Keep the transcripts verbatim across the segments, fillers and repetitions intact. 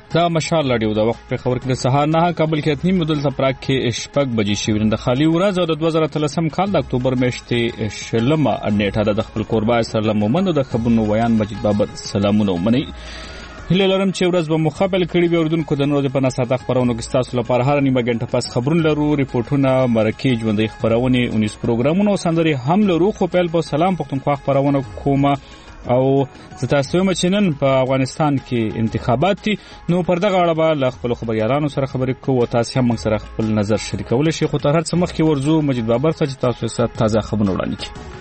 دا مشال لړیو د وخت په خبر کې د سهار نه کابل کې اتنی مدل تپراک کې شپږ بجې شوې د خالي ورځ او د دوه زره اتلسم کال د اکتوبر میاشتې شلمه نیټه د خپل قربا سره مومند د خبرونو ویان مجید بابت سلامونه ومني. هله لرم چې ورځ به مخابل کړي به اردن کو د نورو په نساته خبرونو کې تاسو لپاره هر نیمه غنټه پس خبرونه لرو، ریپورتونه، مرکه ژوندۍ خبرونه، اونیس پروګرامونه او سندري هم لرو. خو په په سلام پښتونخوا خبرونه کومه او ستاسو مچنن په افغانستان کې انتخابات دي، نو پر دغه اړه به له خپل خبريالانو سره خبرې کوو او تاسو هم موږ سره خپل نظر شریکول شي. خو تر هر څه مخکې ورزو مجید بابر ته چې تاسو سره تازه خبرونه وړاندې کړي.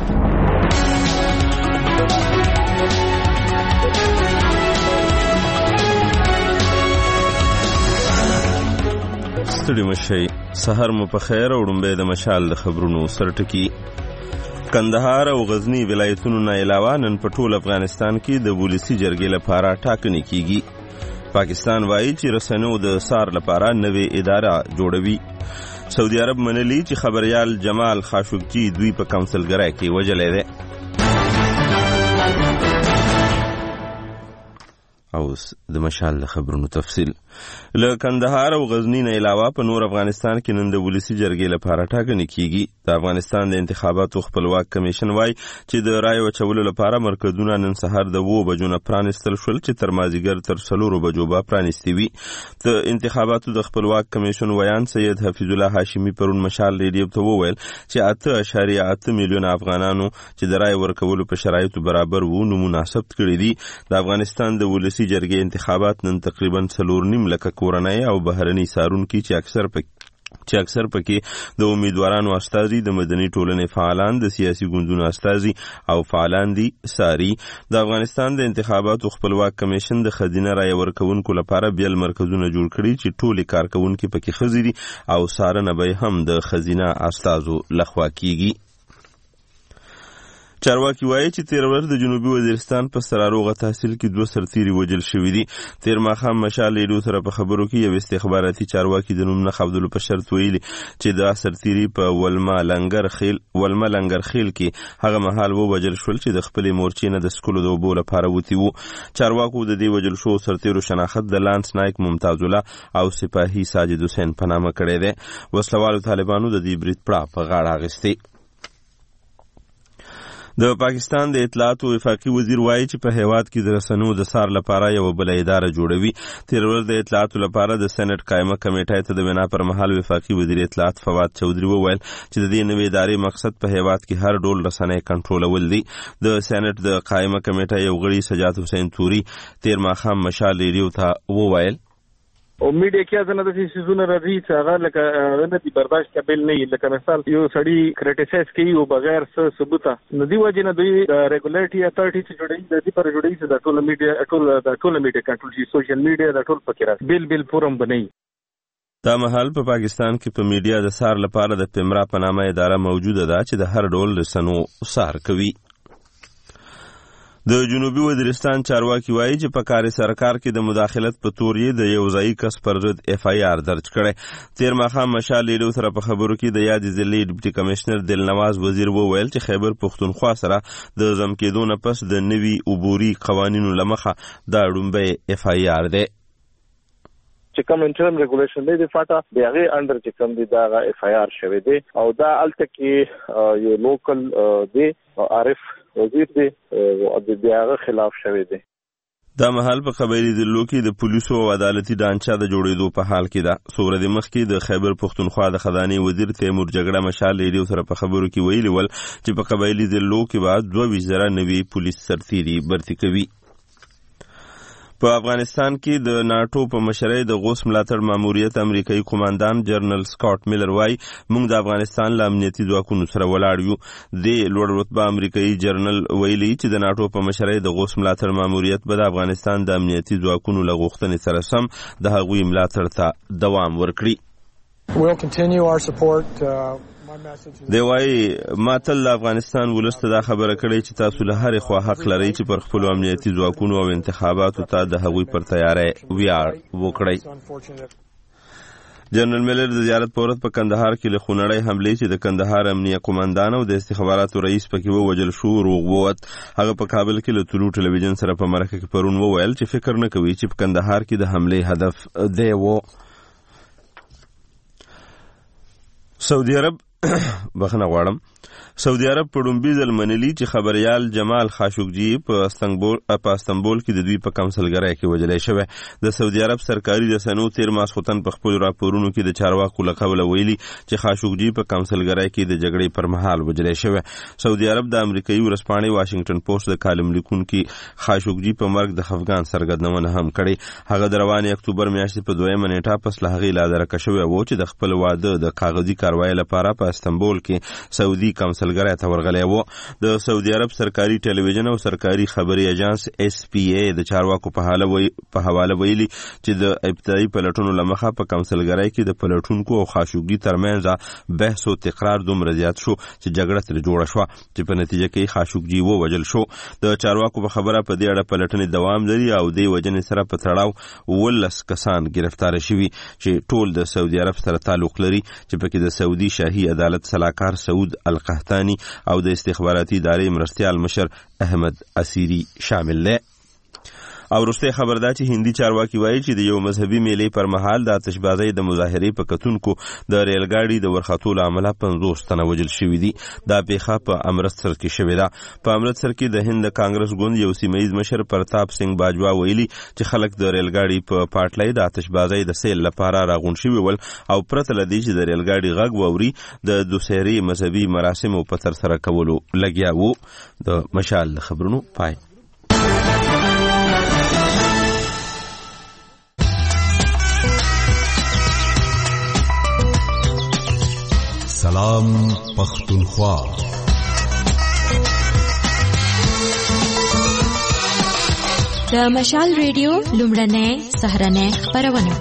ستړي مشي سحر مو په خیر او ډمبه د مشال د خبرونو سرټکی. کندهار او غزنی ولایتونو نه علاوه نن په ټول افغانستان کې د ولسی جرګې لپاره ټاکنې کیږي. پاکستان وایي چې رسنیو د سار لپاره نوې اداره جوړوي. سعودي عرب منلي چې خبريال جمال خاشقجي دوی په کونسلګرۍ کې وجلې ده. او د مشال خبرونو تفصیل. له کندهار او غزنی نه علاوه په نور افغانستان کې نن د ولسی جرګې لپاره ټاکنې کیږي. د افغانستان د انتخاباتو خپلواک کمیشن وايي چې د رای وچولو لپاره مرکزونه نن سهار د وو بجو نه پرانستل شول چې تر مازیګر تر څلورو بجو به پرانستي وي. د انتخاباتو د خپلواک کمیشن ویان سید حفیظ الله هاشمی پرون مشال ریډیو ته وویل چې اته اشاریه اته میلیون افغانانو چې د رای ورکولو په شرایطو برابر وو نو مناسب کړی دي. د افغانستان د ولسی جرګې انتخابات نن تقریبا څلور نیم لکه کورنۍ او بهرني سارونکي چې اکثر پک چې اکثر پکې د امیدوارانو استازي، د مدني ټولنې فعالان، د سیاسي ګوندونو استازي او فعالان دي ساري. د افغانستان د انتخاباتو خپلواک کمیشن د خزینه رای ورکوونکو لپاره بیل مرکزونه جوړ کړي چې ټولې کارکونکي پکې ښځې دي او څارنه به هم د خزینه استازو لخوا کیږي. چارواکي وایي چې تیر ورځ د جنوبي وزیرستان په سراروغه تحصیل کې دوه سرتیري وجل شوي دي. تیر ماښام مشال ریډیو سره په خبرو کې یو استخباراتي چارواکي د نوم نه خبرولو په شرط ویلي چې دا سرتیري په ولما لنګر خیل ولما لنګر خیل کې هغه مهال ووجل شول چې د خپلې مورچې نه د سکولو د اوبو لپاره وتی وو. چارواکو د دې وجل شو سرتیرو شناخت د لانس نایک ممتاز الله او سپاهي ساجد حسین په نامه کړی دی. وسلوالو طالبانو د دې برید پړه په غاړه اخیستی. د پاکستان د اطلاعات او وفاقي وزیر وایي چې په هیواد کې د رسنیو د سار لپاره یو بل اداره جوړوي. تیر ورځ د اطلاعات لپاره د سېنات قائمه کمیټې ته د بنا پر مهال وفاقي وزیر اطلاعات فواد چودري وویل چې د دې نوې ادارې مقصد په هیواد کې هر ډول رسنۍ کنټرولول دي. د سېنات د قائمه کمیټې یو غړي سجاد حسین توري تیر ماښام مشال ریډیو ته وویل او میډیا کې ازنه د سيزونه راځي چې هغه لکه نه دي برداشت قابل نه لکه مثال یو سړی کریټیسایز کوي او بغیر څه ثبوت نه دی وجه نه دوی ریګولیټری اتھارټی چې جوړي د دې پر جوړي چې د ټول میډیا ټول د ټول میډیا کنټرول شي، سوشل میډیا د ټول فکر بل بل فورم بنئ. دا مهال په پاکستان کې په میډیا د سار لپاره د پیمرا په نامه اداره موجوده ده چې د هر ډول رسنو سار کوي. د جنوبي وزیرستان چارواکي وایي چې په کار سرکار کې د مداخلت په تور یې د یو ځایي کس پر ضد اف آی آر درج کړی. تیر ماښام مشال ریډیو سره په خبرو کې د یادې ضلعې ډیپټي کمشنر دلنواز وزیر وویل چې خیبر پښتونخوا سره د ضم کېدو نه پس د نوي عبوري قوانینو له مخه دا ډومبی اف آی آر دی. چې کوم انټرنل ریګولیشن دی د فاټا د هغه انډر چې کوم دی دا اف آی آر شوی دی او دا الته کې یو لوکل دی عارف وزیر دی او د هغه خلاف شوی دی. دا محل په قبایلی ضلعو کې د پولیسو او عدالتي ډانچه د جوړېدو په حال کې ده. څو ورځې مخکې د خیبر پښتونخوا د خزانې وزیر تیمور جګړه مشال ریډیو سره په خبرو کې ویلي ول چې په قبایلی ضلعو کې به دوه ویشت زره نوي پولیس سرتیري برتي کوي. په افغانستان کې د ناټو په مشرۍ د غوث ملاتړ ماموریت امریکایي قوماندان جنرال سکاټ میلر وایي موږ د افغانستان له امنیتي ځواکونو سره ولاړ یو. د لوړ رتبه امریکایي جنرال ویلي چې د ناټو په مشرۍ د غوث ملاتړ ماموریت به د افغانستان د امنیتي ځواکونو له غوښتنې سره سم د هغوی ملاتړ ته دوام ورکړي. We'll continue our support uh... دی وایي ما تل د افغانستان ولس ته دا خبره کړې چې تاسو له هرې خوا حق لرئ چې پر خپلو امنیتي ځواکونو او انتخاباتو ته د هغوی پر تیاری ویاړ وکړئ. جنرال ملر د زیارت په ورځ په کندهار کې له خونړۍ حملې چې د کندهار امنیه قومندان او د استخباراتو رئیس پکې ووجل شو روغ ووت. هغه په کابل کې له طلوع ټلویزیون سره په مرکه کې پرون وویل چې فکر نه کوي چې په کندهار کې د حملې هدف دی و. سعودي عرب بخنه غواړم سعودي عرب په ډومبي ځل منلي چې خبريال جمال خاشقجي په استنبول په استنبول کې د دوی په کمسلګرۍ کې وجلې شوی. د سعودي عرب سرکاري رسنیو تیر ماسختن په خپل راپورونو کې د چارواکو له قوله ویلي چې خاشقجي په کمسلګرۍ کې د جګړې پر مهال وجلې شوی. سعودي عرب د امریکایي ورځپاڼې واشنگټن پوسټ د کالم لیکونکي خاشقجي په مرګ د افغان سرګردونه هم کړي. هغه د روانې اکتوبر میاشتې په دویمه نیټه پس له هغې لا درکه شوی و چې د خپل واده د کاغذي کاروای لپاره په استنبول کې سعودي کمسلګرۍ ته ورغلی و. د سعودي عرب سرکاري ټلویزیون او سرکاري خبري اژانس اس پی ای د چارواکو په حواله وی په حواله ویلي چې د ابتدایي پلټونو لمخه په کمسلګرۍ کې د پلټونکو او خاشقجي ترمنځ بحث او تکرار دومره زیات شو چې جګړه ترې جوړه شوه چې په نتیجه کې خاشقجي ووژل شو. د چارواکو په خبره په دې اړه پلټنې دوام لري او د وجنې سره په تړاو ولس کسان گرفتار شوي چې ټول د سعودي عرب سره تعلق لري چې پکې د سعودي شاهي عدالت سلاکار سعود القحطاني او د استخباراتي ادارې مرستیال مشر احمد اسیری شامل دی. او وروسته خبر ده چې هندي چارواکي وایي چې د یو مذهبي میلې پر مهال د آتشبازۍ د مظاهرې په کتونکو د ریل ګاډي د ورختو له امله پنځوس تنه وژل شوي دي. دا پیښه په امرتسر کې شوې ده. په امرتسر کې د هند کانګرس ګوند یو سیمهیز مشر پرتاپ سنگ باجوا ویلي چې خلک د ریل ګاډي په پاټلۍ د آتشبازۍ د سیل لپاره راغون شوي ول او پرته له دې چې د ریل ګاډي غږ واوري د دوسری مذهبي مراسمو په ترسره کولو لګیا وو. د مشال خبرونو پای. سلام پختونخوا. د مشال ریډیو لومړنۍ سهرنۍ خبرونه.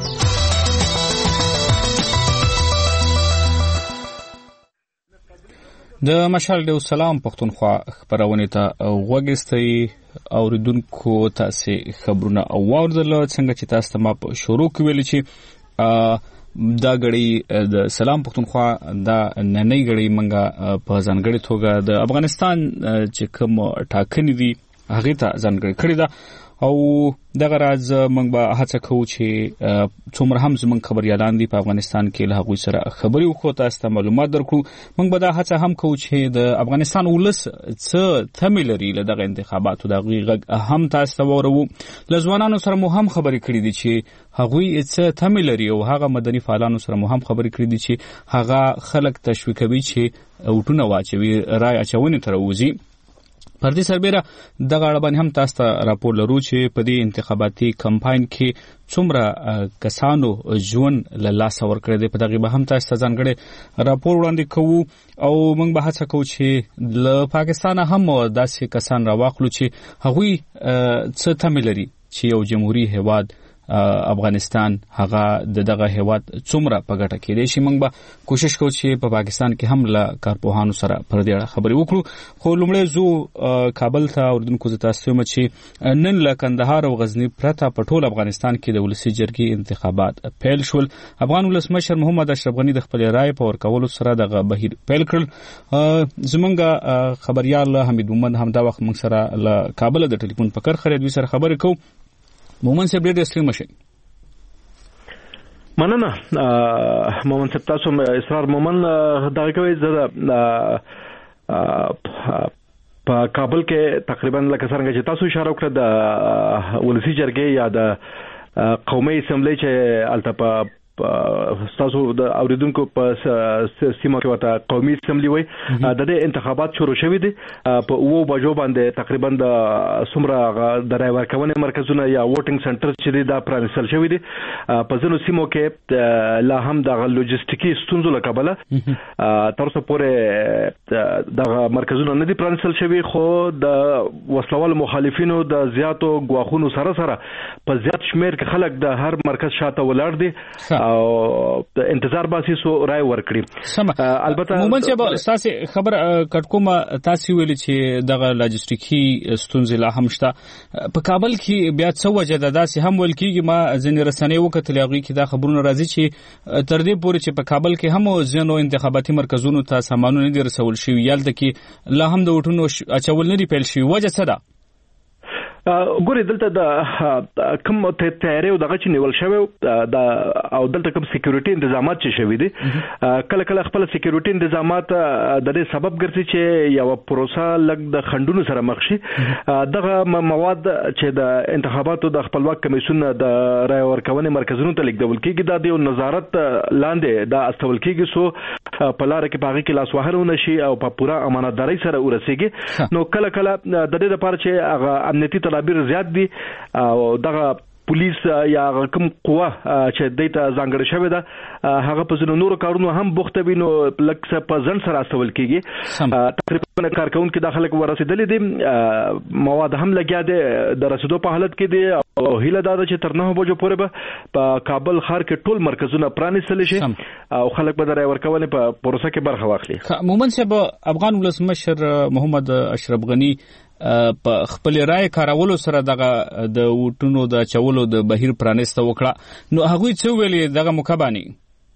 د مشال ډیو سلام پختونخوا خبرونه ته وګستئ اوریدونکو تاسو خبرونه اوریدل څنګه چې تاسو ته ما شروع کړل چې دا غړي د سلام پختونخوا دا نننۍ غړي منګه په ځانګړي توګه د افغانستان چې کوم ټاکنې دي هغه ته ځانګړي کړی دا او دغه راز موږ به هڅه کوو چې څومره هم زموږ خبريالان دي په افغانستان کې له هغوی سره خبري وکړو تاسو ته معلومات درکړو. موږ به دا هڅه هم کوو چې د افغانستان ولس څه تمه لري له دغه انتخاباتو د غږ هم تاسو ته ورو. له ځوانانو سره مو هم خبرې کړې دي چې هغوی څه تمه لري او هغه مدني فعالانو سره مو هم خبرې کړې دي چې هغه خلک تشویقوي چې وټونه واچوي رای اچونې تر وځي. پر دې سربېره دغه اړه باندې هم تاسو ته راپور لرو چې په دې انتخاباتي کمپاین کې څومره کسانو ژوند له لاسه ورکړی دی. په دغه به هم تاسو ته ځانګړی راپور وړاندې کوو او موږ به هڅه کوو چې له پاکستانه هم داسې کسان راواخلو چې هغوی څه تمه لري چې یو جمهوریت هیواد افغانستان هغه د دغه هیواد څومره په ګټه کې دی. شي موږ به کوشش کوو چې په پاکستان کې هم له کارپوهانو سره پر دې اړه خبرې وکړو. خو لومړی زو کابل ته اوریدونکو زه تاسو ته چې نن له کندهار او غزنی پرته په ټول افغانستان کې د ولسي جرګې انتخابات پیل شول. افغان ولسمشر محمد اشرف غني د خپل رائے په ورکولو سره دغه بهیر پیل کړل. زمونږ خبريال حمید مومند هم دا وخت موږ سره له کابل د ټلیفون په کر خرید سره خبرې کوو. مومن صاحب ډېر ستړي مشه. مننه مومن صاحب تاسو اسرار مومن دا کوي زه په کابل کې تقریبا لکه څنګه چې تاسو اشاره وکړه د ولسی جرګې یا د قومي اسمبلی چې الته تاسو د اوریدونکو په سیمه کې وته قومي اسمبلی وي د دې انتخابات شروع شوي دي په وو بجو باندې تقریبا د سمره د رای ورکونې مرکزونه یا ووټینګ سنټر چې دا پرانیستل شوي دي. په ځینو سیمو کې لا هم د لوجستیکي ستونزو له کبله تر اوسه پورې د مرکزونه نه دي پرانیستل شوي خو د وسلوال مخالفینو د زیاتو غواخونو سره سره په زیات شمیر کې خلک د هر مرکز شاته ولاړ دي او انتظار باسي سو رائے ورکړي. سم البته مومن چې تاسو خبر کټکوما تاسو ویل چې دغه لاجستیکي ستونزې لا هم شته په کابل کې بیا څو وجه ده داسې هم ول کېږي. ما ځینې رسنۍ وکتل هغوی کې دا خبرونه راځي چې تر دې پورې چې په کابل کې هم ځینو انتخاباتي مرکزونو ته سامانونه نه دي رسول شوي یالته کې لا هم د وټونو اچول نه دي پیل شوي. وجه څه ده؟ ګورې دلته د کوم تیاری او دغه چې نیول شوی د او دلته کوم سکیورټي تنظیمات چې شوي دي کله کله خپل سکیورټي تنظیمات د دې سبب ګرځي چې یو پروسه لګ د خندونو سره مخ شي. دغه مواد چې د انتخاباتو د خپلواک کمیسیون د رای ورکونې مرکزونو ته لیږدول کېږي دا د نظارت لاندې دا استول کېږي سو په لار کې باغی کې لاس وهرونه شي او په پوره امانتداري سره ورسېږي. نو کله کله د دې لپاره چې هغه امنیتي تدابیر زیات دي او دغه پولیس یا کوم قوه چې دیته ځانګړې شوې ده هغه په ځینو نورو کارونو هم بوخته وي نو لکه څه په ځن سره استول کېږي. تقریبا کارکونکو د خلک ورسېدلې دي مواد هم لګیا دي د رسیدو په حالت کې دي او هیله دا ده چې تر نه بجو پورې به په کابل ښار کې ټول مرکزونه پرانیستل شي او خلک به د رای ورکونې په پروسه کې برخه واخلي. مومن صاحب افغان ولسمشر محمد اشرف غنی په خپل رائے کارولو سره دغه د وټونو د چولو د بهیر پرانیسته وکړه. نو هغوی څه ویلي دغه مکبانی؟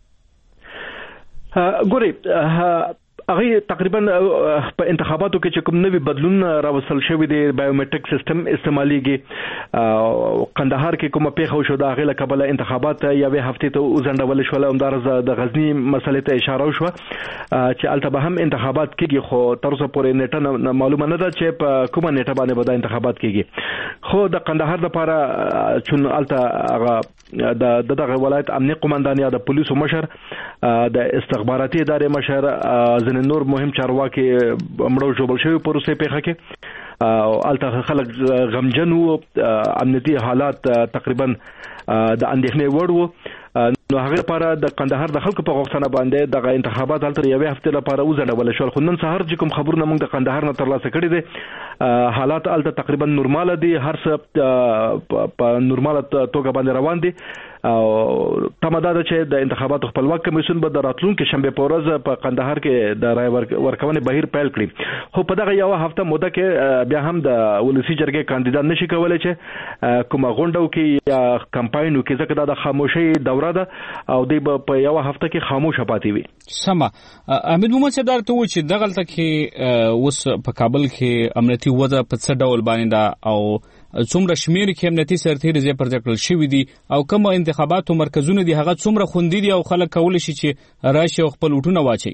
ګورې هغه تقریبا په انتخاباتو کې چې کوم نوي بدلون راوصل شوی دی بایومټریک سیستم استعماليږي. قندهار کې کومه پیښه وشو د هغه لکبل انتخابات یوې هفته ته وزندول شول او درز د غزنی مسلې ته اشاره وشو چې البته هم انتخابات کېږي خو تر اوسه پورې نیټه معلومه نه ده چې په کومه نیټه باندې به د انتخابات کېږي. خو د قندهار لپاره چون البته هغه د دغه ولایت امنیه قومندان یا د پولیسو مشر د استخباراتي ادارې مشر نور مهم چارواکي مړو جوړ شوی پروسه پیښه کې او الته خلک غمجن وو امنیتي حالات تقریبا د اندېښنې وړ وو. نو هغه لپاره د قندهار د خلکو په غوښتنه باندې د انتخابات هلته یوې هفته لپاره وځنډول شول. خو نن سهار چې کوم خبرونه موږ د قندهار نه ترلاسه کړي دي حالات هلته تقریبا نورمال دي هر څه په نورمال توګه باندې روان دي او تماده ده چې د انتخاباتو خپلواک کمیسیون به د راتلونکو شنبه په ورځ په قندهار کې د رای ورکونې بهیر پیل کړي. خو په دغه یو هفته موده کې بیا هم د ولسی جرګې کاندیدان نشي کولای چې کومه غونډه کې یا کمپاین کې ځکه دا د خاموشي دوره ده او دی په یو هفته کې خاموشه پاتې وي. سمه امید مومن صاحب درته و چې دغلته کې اوس په کابل کې امنیتي وضع په څه ډول باندې ده او څومره شمیر کې امنیتي سرتیري زی پر ځکل شوی دي او کوم انتخاباتو مرکزونه دي هغه څومره خوندي دي او خلک کول شي چې راشي او خپل وټونه واچي؟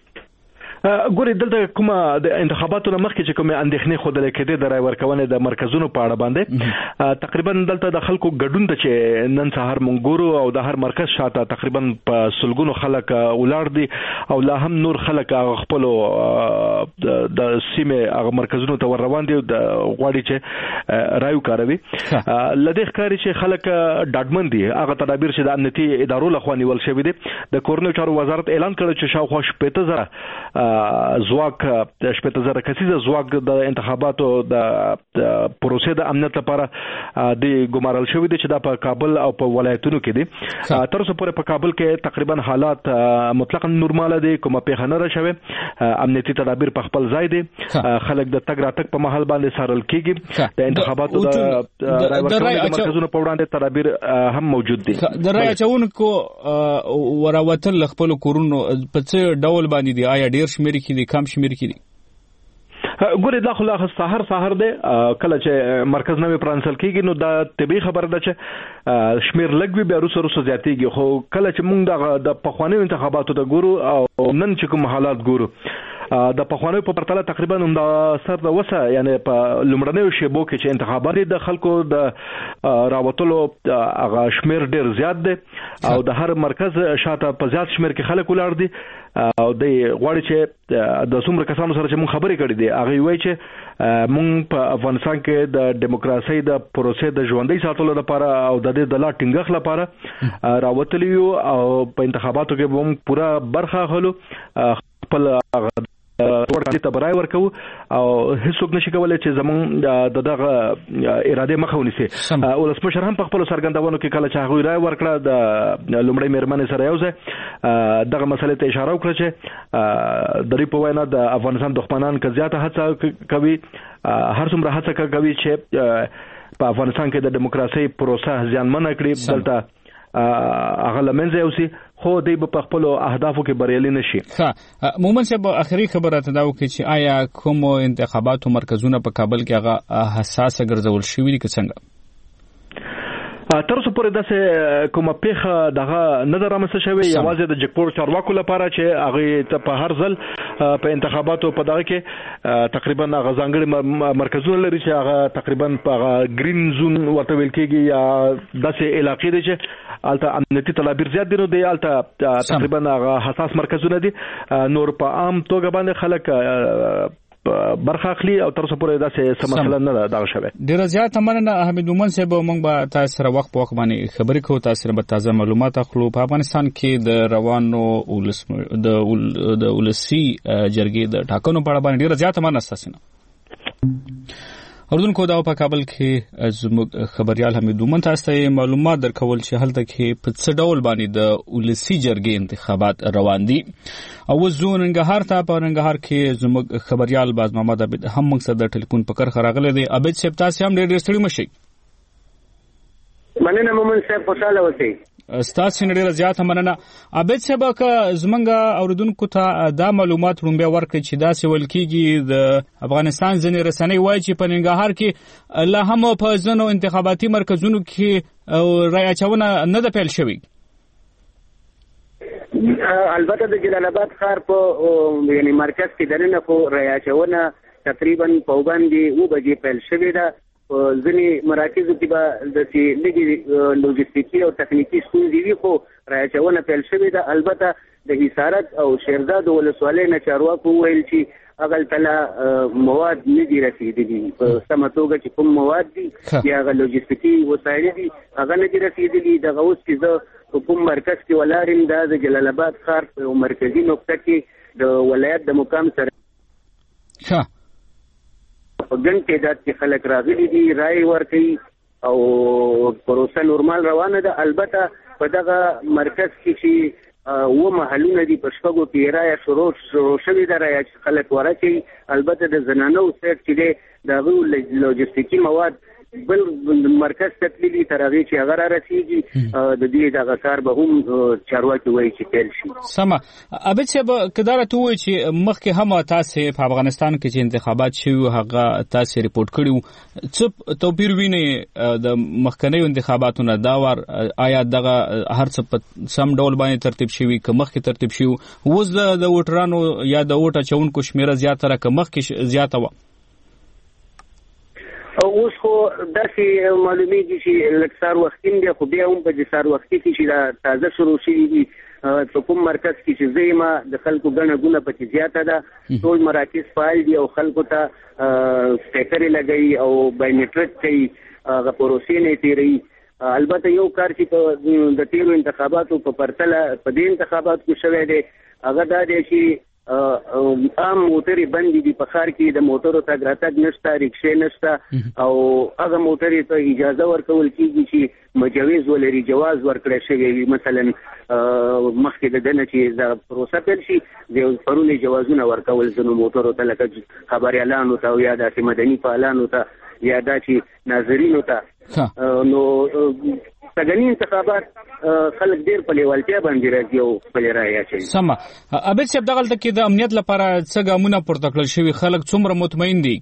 ګورې دلته کومه د انتخاباتو مخکې چې کومه اندېښنې خوده لیکې د رای ورکونې د مرکزونو په اړه باندې تقریبا دلته د خلکو ګډون ته چې نن سهار مونږ ګورو او د هر مرکز شاته تقریبا په سلګونو خلک ولاړ دي او لا هم نور خلک خپل د سیمه هغه مرکزونو ته ور روان دي د غواړي چې رای وکاروي. لدې ښکاري چې خلک ډاډمن دي هغه تدابیر چې د امنیتي ادارو لخوا نیول شوی دي. د کورنیو چارو وزارت اعلان کړ چې شاوخوا شپږ زره زواک شپږ زره کسیزه زواک د انتخاباتو د پروسې د امنیت لپاره د ګمارل شوی دي چې دا په کابل او په ولایتونو کې دي. تر اوسه پورې په کابل کې تقریبا حالات مطلقاً نورمال دي کومه پیښه نه راشوي امنیتي تدابیر په خپل ځای دي خلک د تګ راتګ په محل باندې سارل کېږي. د انتخاباتو د رای ورکونې مرکزونو په وړاندې تدابیر هم موجود دي. د رای اچونکو وراوتل خپل کورونو په څه ډول باندې دي؟ آیا ډیر شمیر کې دي کم شمیر کې دي؟ ګورې دا خو لا سهار سهار دی کله چې مرکز نوې پرانسل کېږي نو دا طبیعي خبره ده چې شمیر لږ وي بیا وروسته وروسته زیاتېږي. خو کله چې موږ د پخوانیو انتخاباتو ته ګورو او نن چې کوم حالات ګورو د پخوانیو په پرتله تقریبا هم د سر د وسه یعنی په لومړنیو شیبو کې چې انتخابات د خلکو د راوتلو هغه شمیر ډیر زیات دی او د هر مرکز شاته په زیات شمیر کې خلک ولاړ دي او د غواړي چې د څومره کسانو سره چې موږ خبرې کړې دي هغه وایي چې موږ په افغانستان کې د دیموکراسي د پروسې د ژوندۍ ساتلو لپاره او د دې د لا ټینګښت لپاره راوتلی یو او په انتخاباتو کې موږ پوره برخه اخلو. خپل وړاندې ته برای ورکو او هیڅوک نشي کولای چې زمون د دغه اراده مخه ونیسي. ولسمشر هم په خپل څرګندونو کې کله چې هغه رائے ورکړه د لومړی مېرمنې سره یو ځای دغه مسلې ته اشاره وکړه چې د ری په وینا د افغانستان دښمنان که زیاته هڅه کوي هر څومره هڅه کوي چې په افغانستان کې د دیموکراسي پروسه ځانمنه کړي دلته هغه لمنځه یوسي خو دوی په خپل اهدافو کې بریالي نشي. ښه مومن صاحب اخري خبره ته دا وکړي چې آیا کوم انتخاباتو مرکزونه په کابل کې هغه حساسه ګرځول شوي دي که څنګه؟ تر اوسه پورې داسې کومه پیښه دغه نه ده رامنځته شوې، یوازې د جګپور چارواکو لپاره چې هغوی ته په هر ځل په انتخاباتو په دغه کې تقریبا هغه ځانګړي مرکزونه لري چې هغه تقریبا په هغه ګرین زون ورته ویل کېږي یا داسې علاقې دي چې هلته امنیتي تدابیر زیات دي، نو دی هلته تقریبا هغه حساس مرکزونه دي. نور په عام توګه باندې خلک برخه اخلي او تر اوسه پورې داسې څه مسله نه ده دغه شوې. ډېره زیاته مننه حمید مومن صاحب. موږ به تاسو سره وخت په وخت باندې خبرې کوو، تاسو سره به تازه معلومات اخلو. په افغانستان کې د روانو ولس د ولسي جرګې د ټاکنو په اړه باندې ډېره زیاته مننه تاسو نه. اردوونکو دا په کابل کې زموږ خبريال حمید مومن تاسو ته معلومات درکول چې هلته کې په څه ډول باندې د ولسي جرګې انتخابات روان دي. او زو ننګرهار ته په ننګرهار کې زموږ خبريال باز محمد عبد هم موږ سره د ټلیفون په کرخه راغلی دی. عبد صاحب تاسو هم ډېر ډېر ستړي مشئ. مننه مومن صاحب، خوشاله اوسئ. ستاسو نه ډېره زیاته مننه. عبد صاحب که زمونږ اوریدونکو ته دا معلومات رومبیا ورکړي چې داسې ویل کېږي د افغانستان ځینې رسنۍ وایي چې په ننګرهار کې لا هم په ځینو انتخاباتي مرکزونو کې رایه اچونه نه ده پیل شوې. البته د جلال آباد ښار په یعنی مرکز کې دننه خو رایه اچونه تقریبا په وړاندې اوه بجې پیل شوې ده. ځینې مراکزو کې به داسې لږې لوجستیکي او تخنیکي ستونزې وي، خو رایه اچونه پیل شوې ده. البته د حصارک او شیرزاد ولسوالۍ نه چارواکو وویل چې هغلته لا مواد نه دي رسېدلي، په سمه توګه چې کوم مواد دي یا هغه لوجستیکي وسایل دي هغه نه دي رسېدلي. دغه اوس چې زه په کوم مرکز کې ولاړ یم، دا د جلال آباد ښار په یو مرکزي نقطه کې د ولایت د مقام سره په ګڼ تعداد کې خلک راغلي دي، رایې ورکوي او پروسه نورمال روانه ده. البته په دغه مرکز کې چې اوه محلونه دي، په شپږو کې رایه شروع شوې ده، رایه چې خلک ورکوي. البته د زنانو سیټ چې دی د هغوی لوجستیکي مواد بل مرکز ته تللي تر هغې چې هغه را رسېږي، د دې دغه کار به هم چارواکي وایي چې پیل شي. سمه. عبد صاحب که دا راته ووایي چې مخکې هم تاسې په افغانستان کې چې انتخابات شوي هغه تاسې ریپورټ کړي وو، څه توپیر وینئ د مخکنیو انتخاباتو نه دا وار؟ آیا دغه هر څه په سم ډول باندې ترتیب شوي که مخکې ترتیب شوي؟ اوس د ووټرانو یا د ووټ اچونکو شمېره زیاتره که مخکې زیاته وه؟ اوس خو داسې معلومیږي چې لږ سهار وختي دی، خو بیا هم په دې سهار وختي کې چې دا تازه شروع شوي دي په کوم مرکز کې چې زه یم د خلکو ګڼه ګونه پکې زیاته ده. ټول مراکز فعال دي او خلکو ته سټیکرې لګوي او بایومیټریک کوي، هغه پروسې نه تېروي. البته یو کار چې د تېرو انتخاباتو په پرتله په دې انتخاباتو کې شوی دی هغه دا دی چې عام موټرې بندې دي په ښار کې، د موټرو تګ راتګ نشته، رکشې نشته او هغه موټرې ته اجازه ورکول کېږي چې مجوز ولري، جواز ورکړی شوی وي. مثلا مخکې د دنه چې دا پروسه پیل شي د پرونې جوازونه ورکول ځینو موټرو ته، لکه خبریالانو ته او یا داسې مدني فعالانو ته یا دا چې ناظرینو ته. نو سږني انتخابات خلک ډېر په لیوالتیا باندې راځي او خپلې رایې اچوي. سمه. عبد صاحب دغلته کې د امنیت لپاره څه ګامونه پورته کړل شوي؟ خلک څومره مطمئن دي؟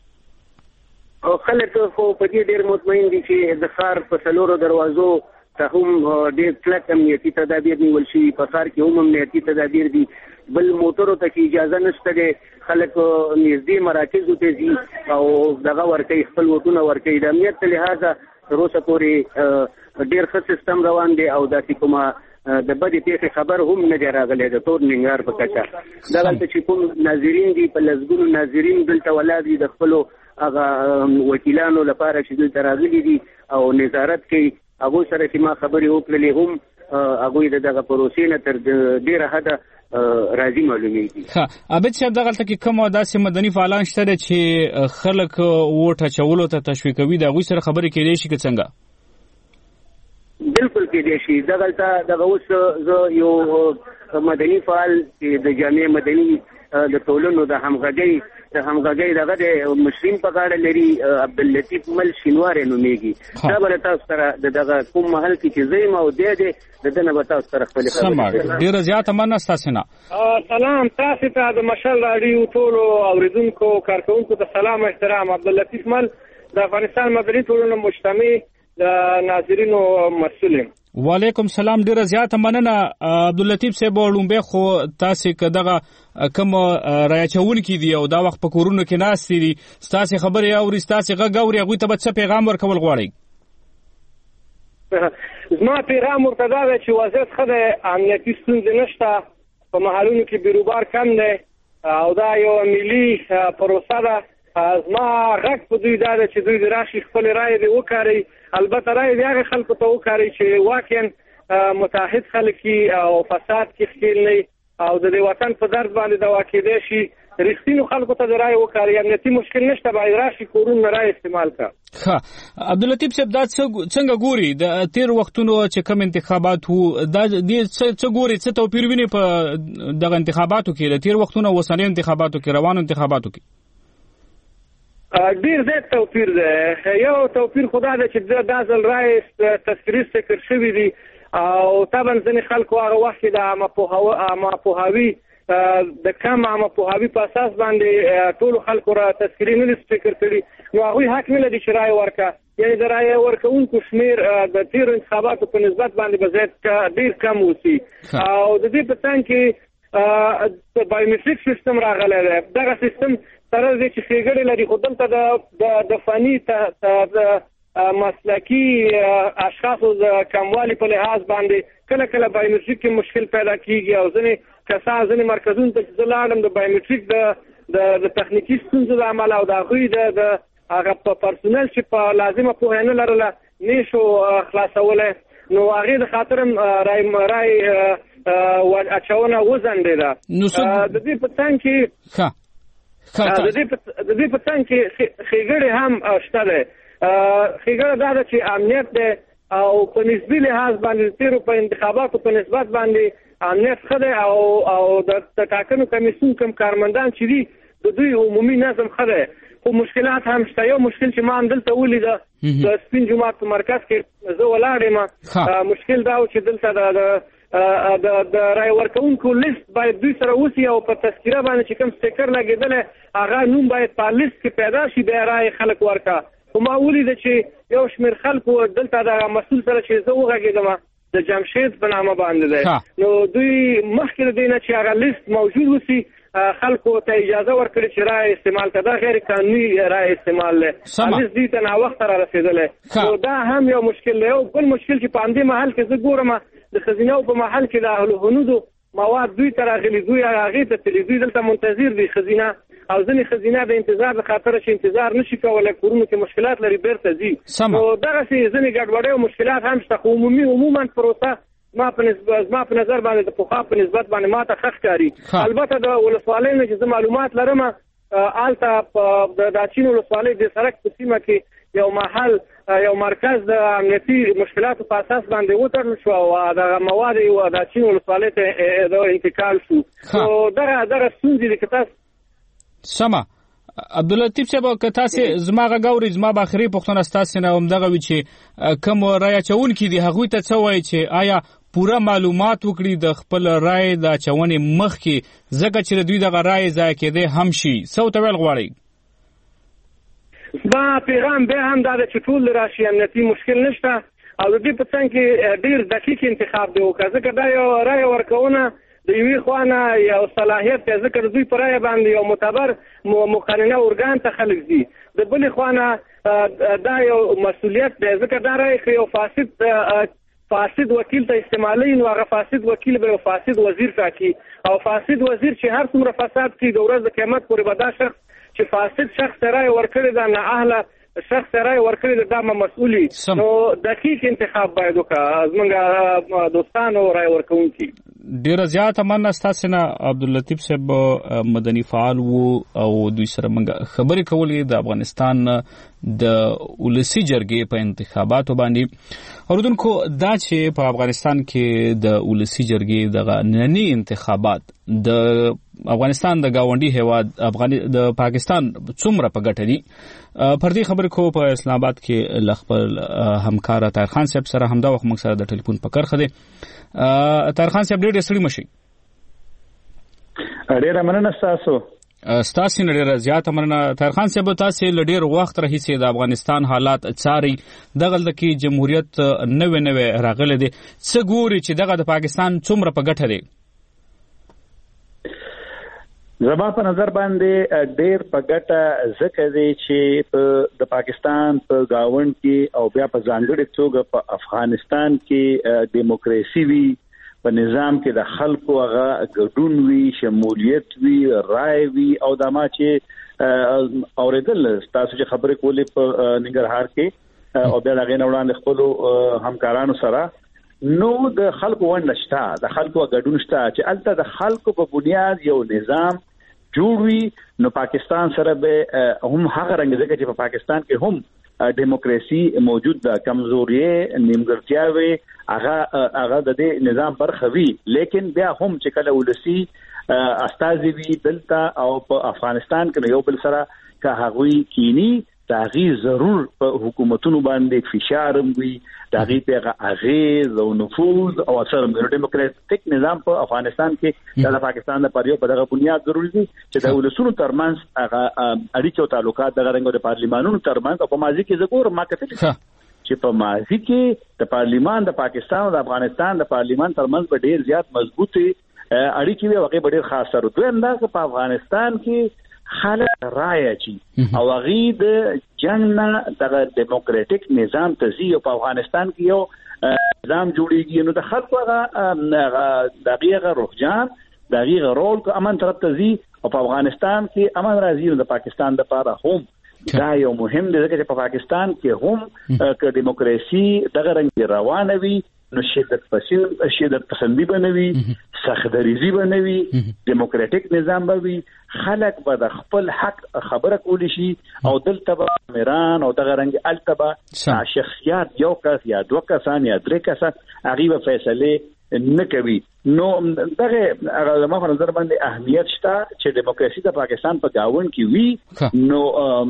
خلک خو په دې ډېر مطمئن دي چې د ښار په څلورو دروازو ته هم ډېر کلک امنیتي تدابیر نیول شوي، په ښار کې هم امنیتي تدابیر دي. بل موټرو ته چې اجازه نشته دی، خلک نږدې مراکزو ته ځي او دغه ورکوي، خپل ووټونه ورکوي. د امنیت له لحاظه تر اوسه پورې ډېر ښه سیستم روان دی او داسې کومه د بدې پیښې خبر هم نه دی راغلی د ټول ننګرهار په کچه. دغلته چې کوم ناظرین دي، په لسګونو ناظرین دلته ولاړ دي د خپلو هغه وکیلانو لپاره چې دلته راغلي دي او نظارت کوي. هغوی سره چې ما خبرې وکړلې هم هغوی د دغه پروسې نه تر ډېره حده راځي معلومیږي. ها عابد صاحب دغه ته کې کوم داسې مدني فعالان شته چې خلک ووټ اچولو ته تشویقوي د هغوی سره خبرې کېدای شي که څنګه؟ بالکل کېدای شي. دغه ته دغه اوس زه یو مدني فعال چې د جامع مدني د ټولنو د همغږۍ د همغږۍ دغه د مشرین په غاړه لري، عبداللطیف مل شینواری نومیږي. دا به تاسو سره د دغه کوم محل کې چې زه یم او دی دی د ده نه به تاسو سره خپلې خبرې. ډېره زیاته مننه ستاسې نه. سلام تاسې ته د مشال راډیو ټولو اورېدونکو کارکوونکو ته سلام او احترام. عبداللطیف مل د افغانستان مدني ټولنو مجتمع د ناظرینو مسؤل یم. وعلیکم سلام. ډیره زیاته مننه عبداللطیف صاحب. لومبه خو تاسو که دغه کوم راچونکي دي او دا وخت په کورونو کې ناست دي تاسو خبرې اوري تاسو غږ اوري هغوی ته به څه پیغام ورکول غواړئ؟ زما پیغام ورته دا دی چې وضعیت ښه دی، امنیتي ستونزې نشته، په محلونو کې بیروبار کم دی او دا یو ملي پروسه ده. زما غږ په دوی دا دی چې دوی د راشي خپلې رایې دې وکاروي. البته رایې د هغې خلکو ته وکاروي چې واقعا متحد خلک او فساد کې ښکېل نه او د دې وطن په درد باندې دوا کېدای شي. رښتینو خلکو ته د رایې وکاروي، امنیتي مشکل نشته، باید راشي کورونو نه رایې استعمال کړه. ښه عبداللطیف صاحب دا څنګه ګوري د تیر وختونو چې کوم انتخابات وو دا څه ګوري څه توپیر ویني په دغه انتخاباتو کې د تیر وختونو اوسنیو انتخاباتو کې روانو انتخاباتو کې؟ ډیر زیات توپیر دی. یو توپیر خدا دی چې دا ځل رایې تذکري سکر شوي دي او طبعا ځینې خلکو هغه وخت کې د عامه پوهاوي د کم عامه پوهاوي په اساس باندې ټولو خلکو را تذکري نه دي سپیکر کړي، نو هغوی حق نه لري چې رایې ورکړه. یعنې د رایې ورکوونکو شمېر د تېرو انتخاباتو په نسبت باندې به زیات ډېر کم اوسي. او د دې په څنګ کې د بایومیټریک سیستم راغلی دی. دغه سیستم سره دی چې ښېګړې لري، خو دلته د فني د مسلکي اشخاصو د کموالي په لحاظ باندې کله کله بایومیټریک کې مشکل پیدا کېږي او ځینې کسان ځینې مرکزونو ته چې زه لاړم د بایومیټریک د د تخنیکي ستونزو د امله او د هغوی د هغه په پرسونل چې په لازمه پوهه نه لرله نه شو خلاصولی، نو هغې د خاطر رای اچونه وځنډېده. د دې په څنګ کې د دې په څنګ کې ښېګړې هم شته دی. ښېګړه دا ده چې امنیت دی او په نسبي لحاظ باندې تېرو په انتخاباتو په نسبت باندې امنیت ښه دی او او د ټاکنو کمیسیون کوم کارمندان چې دي د دوی عمومي نظم ښه دی، خو مشکلات هم شته. یو مشکل چې ما هم دلته ولیده د سپین جومات په مرکز کې زه ولاړ یم، مشکل دا و چې دلته د د د رای ورکوونکو لیست باید دوی سره اوسي او په تذکره باندې چې کوم سټیکر لګېدلی هغه نوم باید په لیست کې پیدا شي، بیا رای خلک ورکړه. خو ما ولیده چې یو شمېر خلکو دلته د مسؤل سره چې زه وغږېدم د جمشید په نامه باندې دی، نو دوی مخکې د دې نه چې هغه لیست موجود اوسي خلکو ته اجازه ورکړي چې رای استعمال کړه. دا غیر قانوني رای استعمال دی، لیست دوی ته ناوخته را رسېدلی، نو دا هم یو مشکل دی. او بل مشکل چې په همدې محل کې زه ګورم د ښځینهو په محل کې د اهل‌الهنودو مواد دوی ته راغلي، دوی هغې ته تللي، دوی دلته منتظر دي ښځینه او ځینې ښځینه د انتظار د خاطره چې انتظار نشي کولی، کورونو کې مشکلات لري، بیرته ځي. نو دغسې ځینې ګډوډۍ او مشکلات هم شته، خو عمومي عموما پروسه زما په زما په نظر باندې د پخوا په نسبت باندې ما ته ښه ښکاري. البته د ولسوالۍ نه چې زه معلومات لرم هلته په د اچین ولسوالۍ د سړک په سیمه کې یو محل یو مرکز د امنیتي مشکلاتو په اساس باندې وتړل شو او د مواد یو د اچین ولسوالۍ ته انتقال شو. نو دغه دغه ستونزې دي که تاسو سمه عبداللطیف صاحب که تاسې زما غږ اورئ، زما به آخري پوښتنه ستاسې نه همدغه وي چې کوم رای اچوونکي دي هغوی ته څه وایي چې آیا پوره معلومات وکړي د خپل رای د اچونې مخکې، ځکه چې د دوی دغه رای ضایع کېدی هم شي. څه ورته ویل غواړئ؟ زما پیغام بیا هم دا ده چې ټول راشي، امنیتي مشکل نشته او د دې په څنګ کې ډېر دقیق انتخاب دی وکړه، ځکه دا یو رای ورکونه د یوې خوا نه یو صلاحیت دی، ځکه د دوی په رایه باندې یو معتبر مقننه ارګان ته خلک ځي، د بلې خوا نه دا یو مسؤلیت دی، ځکه دا رایه که یو فاسد فاسد وکیل ته استعمالوي نو هغه فاسد وکیل به یو فاسد وزیر ټاکي او فاسد وزیر چې هر څومره فساد کوي د ورځ د قیامت پورې به دا شخص چې فاسد شخص ته رایه ورکړې ده نه اهله شخص رای ورکړي دا مسؤلي نو دقیق انتخاب باید وکړه زمونږ دوستانو رای ورکوونکي. ډیره زیاته مننه ستاسو نه عبداللطیف صاحب مدني فعال وو او دوی سره موږ خبرې کولې د افغانستان د ولسی جرګې په انتخاباتو باندې. اوردونکو دا چې په افغانستان کې د ولسی جرګې دغه نننی انتخابات د افغانستان د گاونډي هیواد افغان د پاکستان څومره په ګټه دي پر دې خبرې کو په اسلام آباد کې لخپل همکار طاهر خان صاحب سره همدا وخت موږ سره د ټلیفون په کرخه دي. طاهر خان صاحب ډېر ستړي مشي. ډېر مننه تاسو. ستاسو نه ډېر زیاته مننه طاهر خان صاحب. تاسو له ډېر وخت راهیسې د افغانستان حالات څاري دغه د کې جمهوریت نوې نوې راغله دي څه ګوري چې دغه د پاکستان څومره په ګټه دي؟ زما په نظر باندې ډېر په ګټه ځکه دی چې د پاکستان په گاوند کې او بیا په ځانګړي توګه په افغانستان کې دیموکراسي وي، په نظام کې د خلکو هغه ګډون وي، شمولیت وي، رائے وي او دا ما چې اوریدل تاسو چې خبرې کولې په ننګرهار کې او بیا هغه نه وړاندې خپل همکارانو سره نو د خلکو ونډه شته، د خلکو ګډون شته چې البته د خلکو په بنیاد یو نظام جوړ وي. نو پاکستان سره به هم هغه رنګ ځکه چې په پاکستان کې هم دیموکراسي موجود ده، کمزوري نیمګړتیاوي هغه هغه د دې نظام برخه وي، لیکن بیا هم چې کله ولسی استازي وي دلته او په افغانستان کې یو بل سره که هغوی کینی داغي ضرور په حکومتونو باندې فشار وي، داغي په اغیز او نفوذ او اثر د دیموکراتیک نظام په افغانستان کې د پاکستان د پریو په دغه بنیاد ضروري دي چې د ولسونو ترمنځ هغه اړیکې او تعلقات د غرنګو د پارلیمانونو ترمنځ او په ماضي کې زګور ما کتل چې په ماضي کې د پارلیمان د پاکستان او د افغانستان د پارلیمان ترمنځ به ډیر زیات مضبوطي اړیکې وي او هغه ډیر خاص سره دوی اندازه په افغانستان کې خلک رایه چی او هغه د جنگ نه د دیموکراتیک نظام ته زی او په افغانستان کې یو نظام جوړیږي نو د خلکو هغه دغه روحجان دغه رول کو امن طرف ته زی او په افغانستان کې امن راځي نو د پاکستان د لپاره هم دا یو مهم دی ځکه چې په پاکستان کې هم ک دیموکراسي دغه رنګ روانه وي نو شدت پسند شدت پسندي بنوي، سختدریزي بنوي، دیموکراتیک نظام بوي، خلک به د خپل حق خبره کولی شي او دلته به میران او دغه رنګ التبه شخصیت یو کس یا دوه کسان یا درې کسان هغه به فیصله نه کوي. نو دغه هغه ما په نظر باندې اهمیت شته چې دیموکراسي د پاکستان په گاوند کې وي نو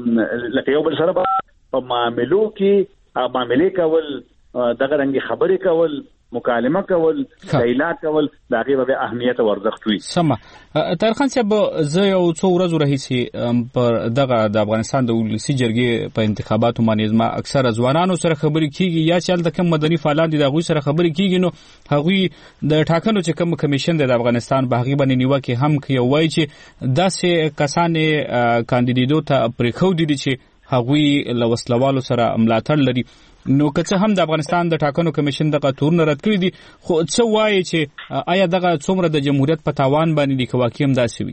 لکه یو بل سره په معاملو کې معاملې کول دغه رنګ خبرې کول مکالمه کول ایلا کول دغه به اهمیت او ارزښت وي. سم طاهر خان صاحب زه یو څو ورځې راهیسې پر دغه د افغانستان د ولسی جرګې په انتخاباتو باندې ما اکثره ځوانانو سره خبرې کیږي یا چې د کوم مدني فعالان دي دغه سره خبرې کیږي نو هغه د ټاکنو چې کوم کمیشن د افغانستان بهغي باندې نیوکه هم کوي وایي چې داسې کسانې کاندیدېدو ته پریخو دي چې هغه لوسلوالو سره ملاتړ لري. نو که څه هم د افغانستان د ټاکنو کمیشن دغه تورن رد کړی دي خو څه وایي چې آیا دغه څومره د جمهوریت په تاوان باندې د کواکیم داسې وي؟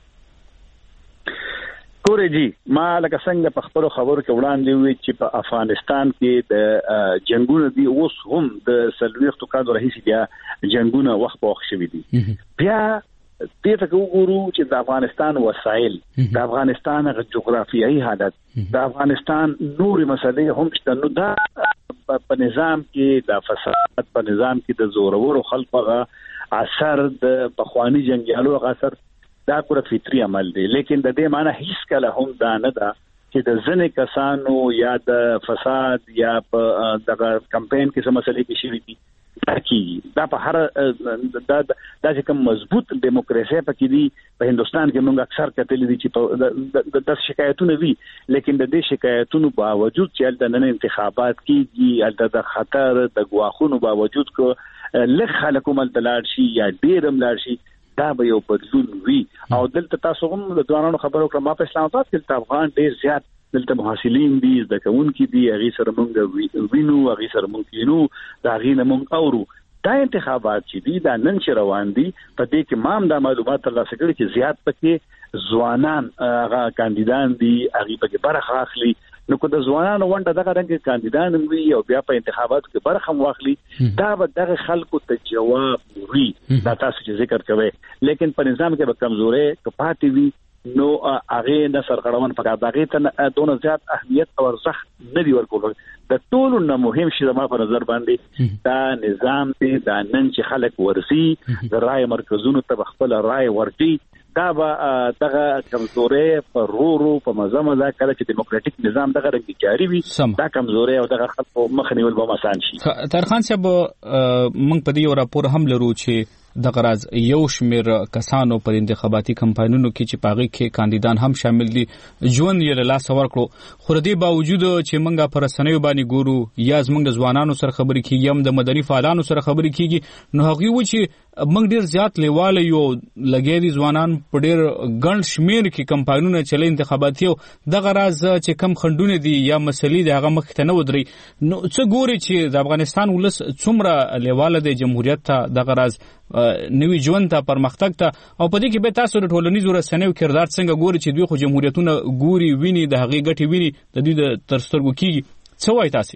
ګورې جی ما لکه څنګه په خپل خبرو کې وړاندې وی چې په افغانستان کې د جنگونو دی اوس هم د سلويختو کادو رئیس بیا جنگونه وخت په وخت شوي دي بیا دې ته وګورو چې د افغانستان وسایل د افغانستان غ جغرافیایي حالت د افغانستان نوري مسلې هم شته نو دا په نظام کې د فساد په نظام کې د زورورو خلکو اثر د پخوانی جنگیالو اثر دا کور فطري عمل دی لیکن د دې معنی هیڅ کله هم دا نه ده چې د ځنې کسانو یا د فساد یا په دغه کمپاین کې څه مسلې کې شوي دي کی دا په هر دا د کوم مضبوط دیموکراسي پکې دي په هندستان کې موږ اکثر کتل دي چې د شکایتونو وی لیکن د دې شکایتونو باوجود چې د نن انتخابات کېږي د خطر د غواخونو باوجود کو لږ خلکو ملتلار شي یا ډیرم لار شي دا به یو بدلون وی او دلته تاسو هم د ځوانانو خبرو کړم ما په اسلام آباد کې افغان ډیر زیات دلته محصلین دي د کوونکې دي هغه سره مونږ وینو هغه سره مونږ کینو دا غینه مونږ اورو دا انتخابات چې دي دا نن چې روان دي په دې کې مام دا معلومات ترلاسه کړي چې زیات پکې ځوانان هغه کاندیدان دي هغه پکې برخه اخلي نو کو د ځوانانو ونده دغه رنګ کاندیدان وي او بیا په انتخاباتو کې برخه واخلي دا به دغه خلکو ته جواب وي دا تاسو چې ذکر کوي لیکن په نظام کې به کمزوري کپاتې وي نو هغه نه سرغړون پکې دغه ته دونه زیات اهمیت او ارزښت نه دی ورکول د ټولو نه مهم شی زما په نظر باندې دا نظام دی دا نن چې خلک ورسي د رای مرکزونو ته خپل رای ورتي دا به دغه کمزوري په رو رو په مزمه دا کله چې دیموکراتیک نظام دغه رنګ جاری وي دا کمزوري او دغه خلکو مخنیول به آسان شي. طاهر صاحب موږ په دې یو راپور هم لرو چې د غراز یو شمیر کسانو پر انتخاباتي کمپاینونو کې چې پاغي کې کاندیدان هم شامل دي ژوند یې له لاس ورکړو خو د دې باوجود چې موږ پر رسنیو باندې ګورو یا زموږ د ځوانانو سره خبرې کیږي هم د مدني فعالانو سره خبرې کیږي نو هغه و چې موږ ډیر زیات لیواله یو لګي دي ځوانان په ډیر ګڼ شمیر کې کمپاینونه چلي انتخاباتي او د غراز چې کم خندونه دي یا مسلې د هغه مخ ته نه ودري نو څه ګوري چې د افغانستان ولس څومره لیواله د جمهوریت ته د غراز نوی ژوند ته پرمختګ ته او په دې کې به تاسو د ټولنیزو رسنیو کردار څنګه ګوري چې دوی خو جمهوریتونه ګوري ویني د هغې ګټې ویني د دوی د تر سترګو کېږي څه وایي تاسو؟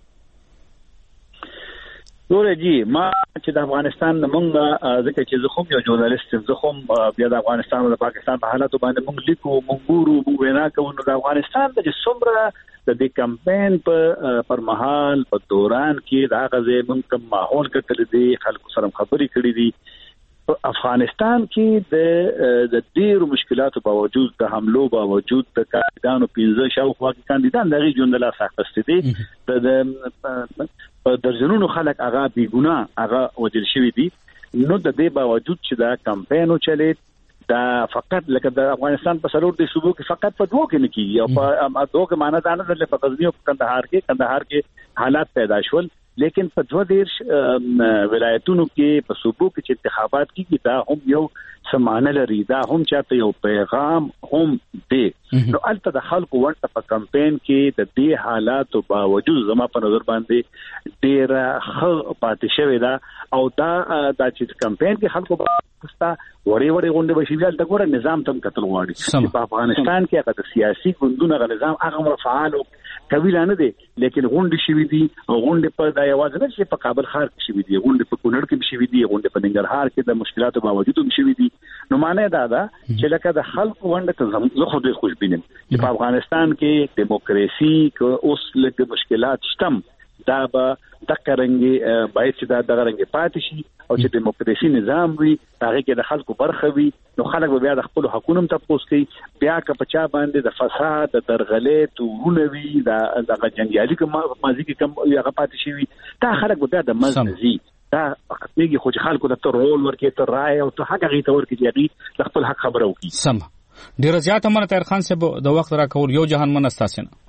ګوره جی ما چې د افغانستان مونږ ځکه چې زه خو یو ژورنالیست یم زه خو بیا د افغانستان او د پاکستان په حالاتو باندې مونږ لیکو مونږ ګورو مونږ وینا کوو نو د افغانستان د څومره د دې کمپاین په پر مهال په دوران کې دا غزه مونږ کوم ماحول کتل دي خلکو سره خبرې کړې دي په افغانستان کې د د ډیرو مشکلاتو باوجود د حملو باوجود د کاندیدانو پنځه شاوخوا کاندیدان دغه ژوند لا سختسته دي د په درجنونو خلک هغه بی ګناه هغه وجل شوی دي نو د دې باوجود چې دا کمپاینو چلید دا فقط لکه د افغانستان په سلور د صوبو کې فقط په دوه کې نه کیږي او په دوه کې معنی دا نه ده په غزنی او کندهار کې کندهار کې حالات پیدا شول لیکن په دوه دیرش ولایتونو کې په صوبو کې چې انتخابات کیږي دا هم یو سمانه لري دا هم چاته یو پیغام هم دی نو البته د خلکو ورته په کمپاین کې د دې حالاتو باوجود زما په نظر باندې ډیر خو پاتې شوی دا او دا د چې کمپاین کې خلکو پستا وړي وړي غونډه بشي بیا د ګوره نظام تم قتل غواړي په افغانستان کې هغه د سیاسي ګوندونو غو نظام هغه فعال او کوي نه دي لیکن غونډه شوی دي غونډه په د یوازې نه چې په کابل ښار کې شوی دي غونډه په کونړ کې شوی دي غونډه په ننګرهار کې د مشکلاتو باوجود هم شوی دي نو معنی دا ده چې لکه د خلکو ونده ته زه خو دوی خوشبینم چې په افغانستان کې دیموکراسي کې اوس لږ مشکلات شتم دا به د قرنګي باید چې دا د قرنګي پاتې شي او چې دیموکراسي نظام وي هغه کې د خلکو برخه وي نو خلک بیا د خپل حکومت ته پوسټي بیا که په چا باندې د فساد د درغلې تورونه وي د دغه جنگیالي کوم مازی کې کوم هغه پاتې شي دا خلک بیا د مزنزي دا حقیقي خو چې خلکو د تر رول ورکې تر رائے او ته حق غي تور کې دی د خپل حق خبرو کی سم ډیر زیات امر طاهر خان صاحب د وخت را کول یو جهان من استاسنه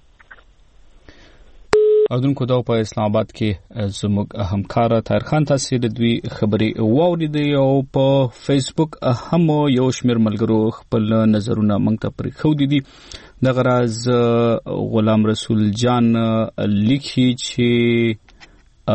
اردوونکو دا په اسلام آباد کې زموږ همکار طاهر خان تاسو د دوی خبرې واوریدې او په فیسبوک هم یو شمیر ملګرو خپل نظرونه موږ ته پرې خو دي د غراز غلام رسول جان لیکي چې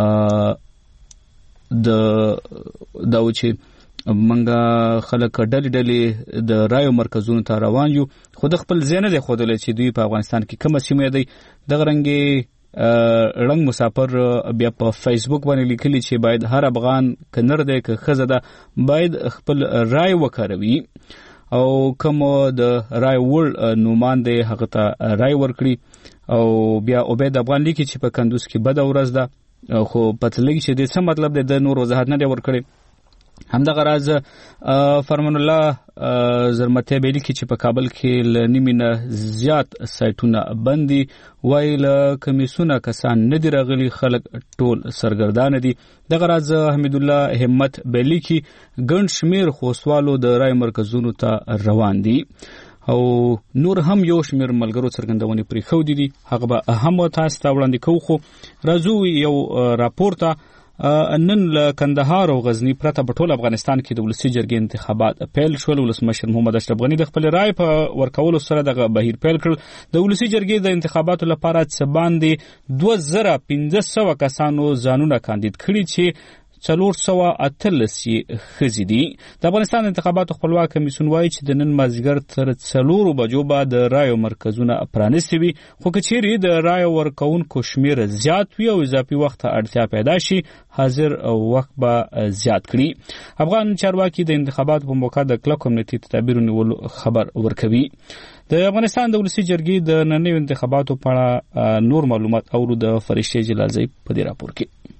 د دا چې منګه خلک ډلې ډلې د رایو مرکزونو ته روان یو خود خپل زینه د خودل چې دوی په افغانستان کې کوم سیمه دی د غرنګي رنګ مسافر بیا په فیسبوک باندې لیکلي چې باید هر افغان کنر دی که خزه ده باید خپل رای وکاروي او کوم د رای ور نومان دی هغه ته رای ورکړي او بیا عبید افغان لیکي چې په کندوز کې بد ورځ ده خو پتلګي چې د څه مطلب دی د نور وضاحت نه دی ورکړي همدغه راز فرمان الله زرمته بیلی کی چې په کابل کې لنیمینه زیات سایټونه بندي وایل کمیسونه کسان نه دی راغلي خلک ټول سرګردان دي دغه راز حمید الله همت بیلی کی ګڼ شمیر خوسوالو د رای مرکزونو ته روان دي او نور هم یو شمیر ملګرو څرګندونې پرې خو دي هغه به هم تاسو ته وړاندې کوو خو راځو یو راپورته نن له کندهار او غزنی پرته په ټول افغانستان کې د ولسی جرګې انتخابات پیل شول ولسمشر محمد اشرف غنی د خپل رائے په ورکولو سره د بهیر پیل کړ د ولسی جرګې د انتخاباتو لپاره څه باندې دوه زره پنځه سوه کسانو ځانونه کاندید کړي چې څلور سوه اتلس ښځې دي. د افغانستان انتخاباتو خپلواک کمیسیون وایي چې د نن مازدیګر تر څلورو بجو به د رایو مرکزونه پرانیستي وي، خو که چیرې د رایو ورکوونکو شمیر زیات وي او اضافي وخت ته اړتیا پیدا شي، حاضر وخت به زیات کړي. افغان چارواکي د انتخاباتو په موقع د کلکو امنیتي تدابیرو نیولو خبر ورکوي. د افغانستان د ولسي جرګې د نننیو انتخاباتو په اړه نور معلومات اورو د فرشتې جلالزی په دې راپور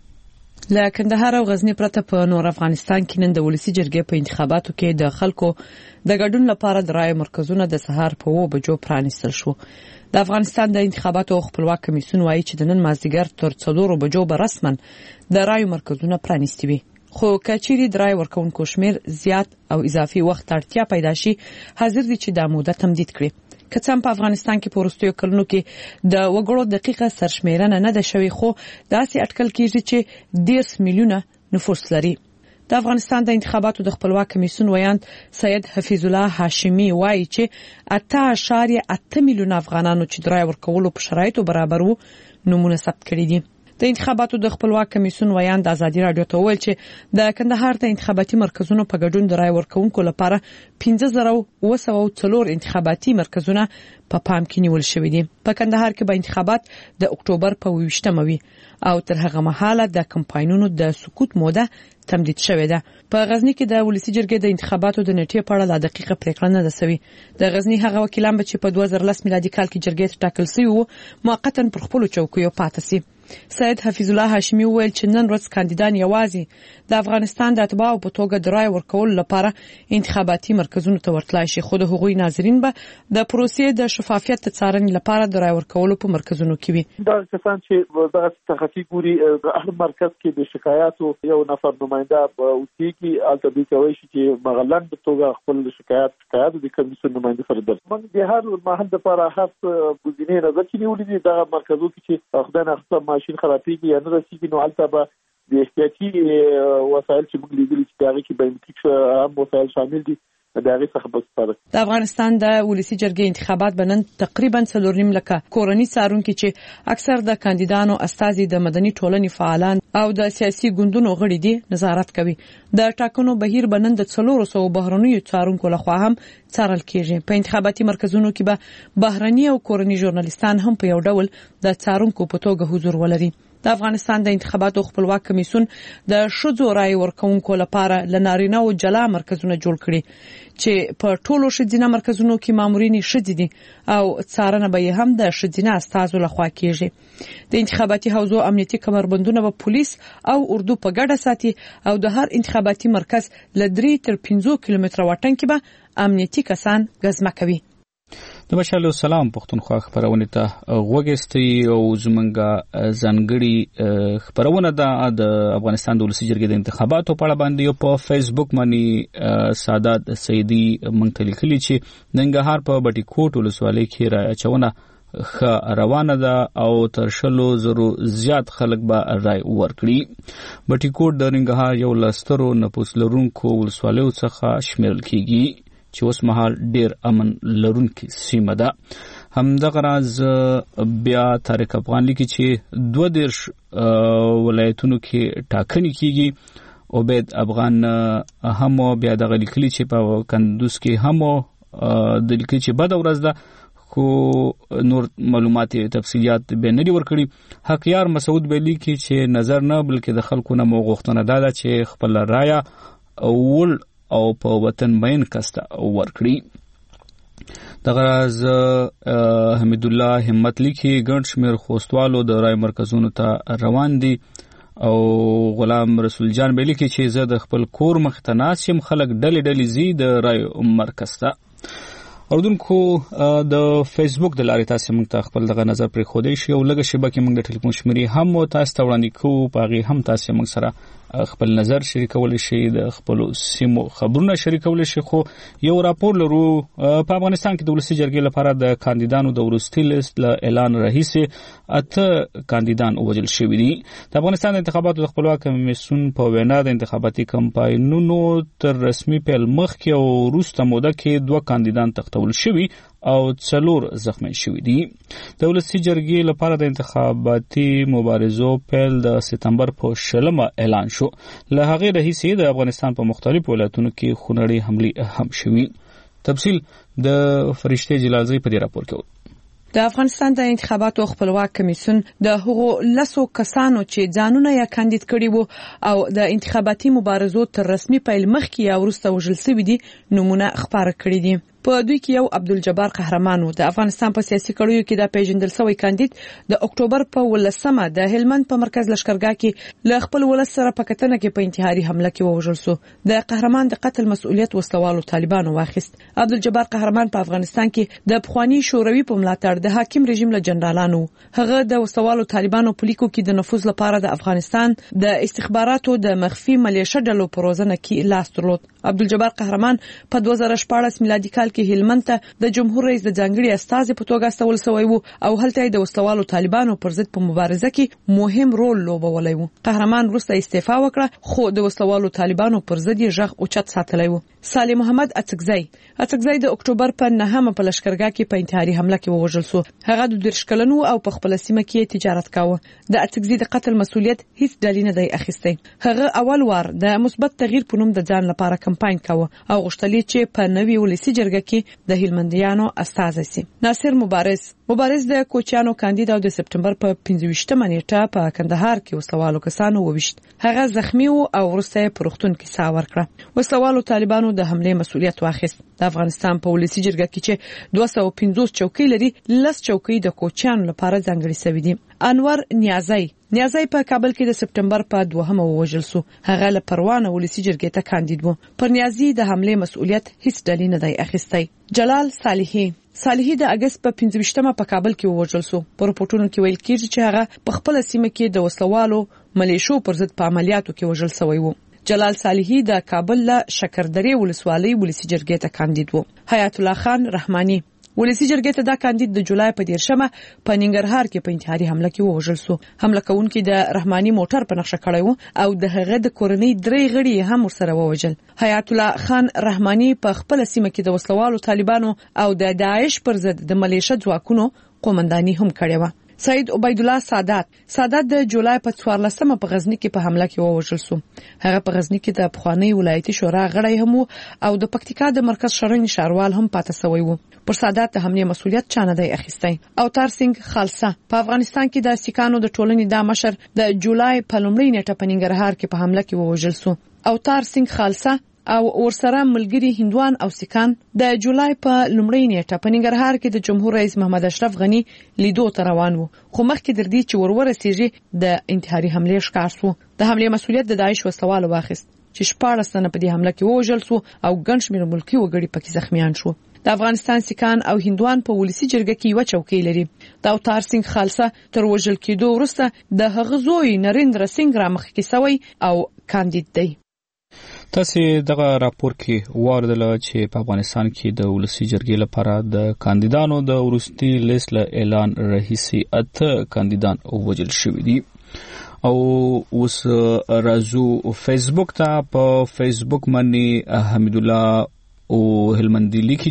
کې. له کندهار او غزنی پرته په نور افغانستان کې نن د ولسي جرګې په انتخاباتو کې د خلکو د ګډون لپاره د رای مرکزونه د سهار په اوه بجو پرانیستل شو. د افغانستان د انتخاباتو خپلواک کمیسیون وایي چې د نن مازدیګر تر څلورو بجو به رسما د رای مرکزونه پرانیستي وي، خو کچيري د رای ورکوونکو شمیر زیات او اضافي وخت اړتیا پیدا شي، حاضر دي چې د موده تمدید کړي. که څنګه په افغانستان کې په وروستیو کلونو کې د وګړو دقیقه سرشمیرنه نه ده شوې، خو داسې اټکل کیږي چې ډیرس میلیونه نفوس لري. د افغانستان د انتخاباتو د خپلواک کمیسیون ویاند سید حفیظ الله هاشمی وایي چې اته اعشاریه اته میلیونه افغانانو چې د رای ورکولو په شرایطو برابر وو نمونه ثبت کړي دي. د انتخاباتو د خپلواک کمیسیون ویاند ازادي رادیو ته ویل چې د کندهار د انتخاباتي مرکزونو په ګډون د رای ورکوونکو لپاره پنځه زره اوه سوه څلور انتخاباتي مرکزونه په پا پام کې نیول شوي دي. په کندهار کې به انتخابات د اکتوبر په اوویشتمه وي او تر هغه مهاله د کمپاینونو د سقوط موده تمدید شوې ده. په غزنی کې د ولسي جرګې د انتخاباتو د نیټې په اړه لا دقیقه پریکړه نه ده شوې. د غزنی هغه وکیلان به چې په دوه زره لس میلادي کال کې جرګې ټاکل شوي وو موقتا پر خپل چوکیو پاتې شي. سید حفیظ الله هاشمی ویل چې نن ورځ کاندیدان یوازې د افغانستان د اتباعو په توګه د رای ورکول لپاره انتخاباتي مرکزونو ته ورتلای شي، خو د هغوی ناظرین به د پروسې د شفافیت څارنې لپاره د رای ورکولو په مرکزونو کې وي. دا کسان چې دغه تخصصي ګوري د هر مرکز کې د شکایاتو یو نفر نماینده اوسېږي، البته دوی کوي چې مغلن په توګه خپل شکایت شکایت د کمیسیون نماینده سره درس موږ د هر محل لپاره هڅه بوزینې نظر کې نیولې دي. دغه مرکزو کې چې خدای نه ماشین خرابېږي یا نه رسېږي، نو هلته به د احتیاطي وسایل چې موږ لیدلي چې د هغې کې بایومټریک هم وسایل شامل دي د هغې څخه به استفاده کوي. د افغانستان د ولسي جرګې انتخابات به نن تقریبا څلور نیم لکه کورني څارونکي چې اکثر د کاندیدانو استازي د مدني ټولنې فعالان او د سیاسي ګوندونو غړي دي نظارت کوي. د ټاکنو بهیر به نن د څلور سوه بهرنیو څارونکو لخوا هم څارل کېږي. په انتخاباتي مرکزونو کې به بهرني او کورني ژورنالیستان هم په یو ډول د څارونکو په توګه حضور ولري. د افغانستان د انتخاباتو خپلواک کمیسیون د ښځو رای ورکوونکو لپاره لنارینه او جلا مرکزونه جوړ کړي چې په ټولو ښځینه مرکزونو کې مامورین ښځې دي او څارنه به هم د ښځینه استازو لخوا کېږي. د انتخاباتي حوزو امنیتي کمربندونه به پولیس او اردو په ګډه ساتي او د هر انتخاباتي مرکز له درې تر پنځه کیلومتره واټن کې به امنیتي کسان ګزمه کوي. د مشال سلام پښتونخوا خبرونه ته غوګستي او زمونږه ځانګړي خبرونه ده د افغانستان د ولسي جرګې د انتخاباتو په اړه باندې په فیسبوک باندې سعادت سیدی مونږ ته لیکلي چې ننګرهار په بټي کوټ ولسوالۍ کې رای اچونه خ روانه ده او تر شلو زرو زیات خلک به رای ورکړي. بټي کوټ د ننګرهار یو لسترو نفوس لرونکو ولسوالیو څخه شمیرل کیږي چې اوس مهال ډیر امن لرونکي سیمه ده. همدغه راز بیا تاریخ افغان لیکي چې دوه دیرش ولایتونو کې ټاکنې کیږي. عبید افغان هم بیا دغه لیکلي چې په کندوز کې هم د لیکلي چې بد ورځ ده، خو نور معلومات تفصیلات به نه دي ورکړي. حقیار مسعود به لیکي چې نظر نه بلکې د خلکو نه مو غوښتنه ده چې خپل رایه اول او په وطن مین کسته ورکړي. دغه راز حمید الله همت لیکي ګڼ شمېر خوستوالو د رای مرکزونو ته روان دي او غلام رسول جان به لیکي چې زه د خپل کور مخ ته ناست یم، خلک ډلې ډلې ځي د رای مرکز ته. اردوونکو د فیسبوک د لارې تاسو موږ ته خپل دغه نظر پرې خودی شي او لږه شبکې موږ د ټلیفون شمیرې هم تاسو ته وړاندې کوو، په هغې هم تاسو موږ سره خپل نظر شریکولی شي، د خپل سیمو خبرونه شریکولی شي. خو یو راپور لرو په افغانستان کې د ولسي جرګې لپاره د کاندیدانو د وروستي لیست له اعلان راهیسې اته کاندیدان وژل شوي دي. د افغانستان د انتخاباتو د خپلواک کمیسیون په وینا د انتخاباتي کمپاینونو تر رسمي پیل مخکې او وروسته موده کې دوه کاندیدان تختول شوي او څلور زخمی شوي دي. د ولسي جرګې لپاره د انتخاباتي مبارزو پیل د سپتمبر په شلمه اعلان شو. له هغې راهیسې د افغانستان په مختلفو ولایتونو کې خونړۍ حملې هم شوي. تفصیل د فرشته جلالزی په دې راپور کې. د افغانستان د انتخاباتو خپلواک کمیسیون د هغو لسو کسانو چې ځانونه یا کاندید کړي وو او د انتخاباتي مبارزو تر رسمي پیل مخکې یا وروسته وژل شوي دي نمونه خپاره کړي دي. په دوی کې یو عبدالجبار قهرمان و. د افغانستان په سیاسي کړیو کې د پیژندل شوی کاندید د اکتوبر په ولسمه د هلمند په مرکز لشکرګاه کې له خپل ولس سره په کتنه کې په انتحاري حمله کې ووژل شو. د قهرمان د قتل مسؤلیت وسلوالو طالبانو واخیست. عبدالجبار قهرمان په افغانستان کې د پخوانی شوروي په ملاتړ د حاکم رژیم له جنرالانو. هغه د وسلوالو طالبانو په لیکو کې د نفوذ لپاره د افغانستان د استخباراتو د مخفي ملیشه ډلو په روزنه کې لاس درلود. عبدالجبار قهرمان په دوه زره شپاړس میلادي کال کې هلمند ته د جمهور رئیس د ځانګړي استازي په توګه استول شوی وو او هلته د وسلوالو طالبانو پر ضد په مبارزه کې مهم رول لوبولی وو. قهرمان وروسته استعفا وکړه خو د وسلوالو طالبانو پر ضد یې غږ اوچت ساتلی وو. صالح محمد اڅکزی اڅکزی د اکتوبر په نهمه په لشکرګاه کې په انتحاري حمله کې ووژل شو. هغه د دېرش کلنو او په خپل سیمه کې تجارت کاوه. د اڅکزی د قتل مسؤلیت هیڅ ډلې نه دی اخیستی. هغه اول وار د مثبت تغییر په نوم د ځان لپاره کمپاین کاوه او غوښتل چې په نوي ولسي جرګه کې د هلمندیانو استازی سي. ناصر مبارز مبارز د کوچیانو کاندید او د سپتمبر په پنځه ویشتمه نیټه په کندهار کې وسلوالو کسانو وویشت. هغه زخمی او وروسته په روغتون کې ساه ورکړه. وسلوالو طالبانو د حمله مسؤلیت واخیست. د افغانستان په ولسي جرګه کې چې دوه سوه پنځوس چوکۍ لري لس چوکۍ د کوچیانو لپاره ځانګړي شوي دي. انور نیازی نیازی په کابل کې د سپتمبر په دوهمه ووژل شو. هغه له پروانه ولسي جرګې ته کاندید وو. پر نیازی د حمله مسؤلیت هیڅ ډلې نه دی اخیستی. جلال صالحي صالحي د اگست په پنځه ویشتمه په کابل کې ووژل شو. په رپورټونو کې ویل کېږي چې هغه په خپل سیمه کې د وسلوالو ملیشو پر ضد په عملیاتو کې وژل شوی وو. جلال صالحي د کابل له شکردرې ولسوالۍ ولسي جرګې ته کاندید وو. حیات الله خان رحماني ولسي جرګې ته دا کاندید د جولای په دیرشمه په ننګرهار کې په انتحاري حمله کې ووژل شو. حمله کوونکي د رحماني موټر په نقشه کړی وو او د هغه د کورنۍ درې غړي هم ورسره ووژل. حیات الله خان رحماني په خپل سیمه کې د وسلوالو طالبانو او د داعش پر ضد د ملیشه ځواکونو قومنداني هم کړې و. سید عبید الله سادات سادات د جولای په څوارلسمه په غزنی کې په حمله کې ووژل شو. هغه په غزنی کې د پخوانی ولایتي شورا غړی هم او د پکتیکا د مرکز شرنی شاروال هم پاتې شوی وو. پر سادات د حمله مسؤلیت چانه دی اخیستی. اوتار سنگ خالصه په افغانستان کې د سیکانو د ټولنې د مشر د جولای په لومړۍ نیټه په ننګرهار کې په حمله کې ووژل شو. اوتار سنگ خالصه او ورسره ملګری هندوان او سیکان د جولای په لومړۍ نیټه په ننګرهار کې د جمهور رئیس محمد اشرف غنی لیدو ته روان وو. خو مخکې در دې چې ورورسېږي د انتحاري حمله ښکار شو. د حمله مسؤلیت د داعش وسلوالو واخیست چې شپاړس تنه په دې حمله کې ووژل شو او ګڼ شمېر ملکي وګړي پکې زخمیان شو. د افغانستان سیکان او هندوان په ولسي جرګه کې یو چوکۍ لري. د اوتار سنگ خالصه تر وژل کېدو وروسته د هغه زوی نریندر سنگ رامخکې شوی او کاندید دی. تاسو دغه راپور کې واردله چې په افغانستان کې د ولسي جرګې لپاره د کاندیدانو د وروستي لیست له اعلان راهیسې اته کاندیدان وژل شوي دي. او اوس راځو فیسبوک ته. په فیسبوک باندې حمید الله او هلمندي لیکي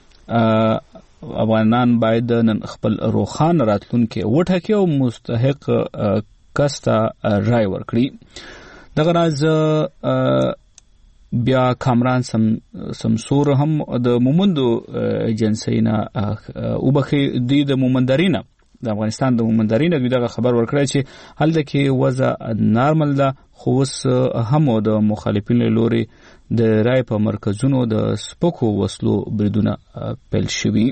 چې افغانان باید نن خپل روخان راتلونکي وټاکي او مستحق کس ته رای ورکړي. دغه راز بیا کامران سم سمسور هم د مومندو ایجنسی نه وبخي د مومندرینه د افغانستان د مومندرینه دغه خبر ورکړی چې هلته کې وضع نارمل ده خو اوس هم د مخالفینو لوري د رای په مرکزونو د سپکو وسلو بریدونه پیل شوي.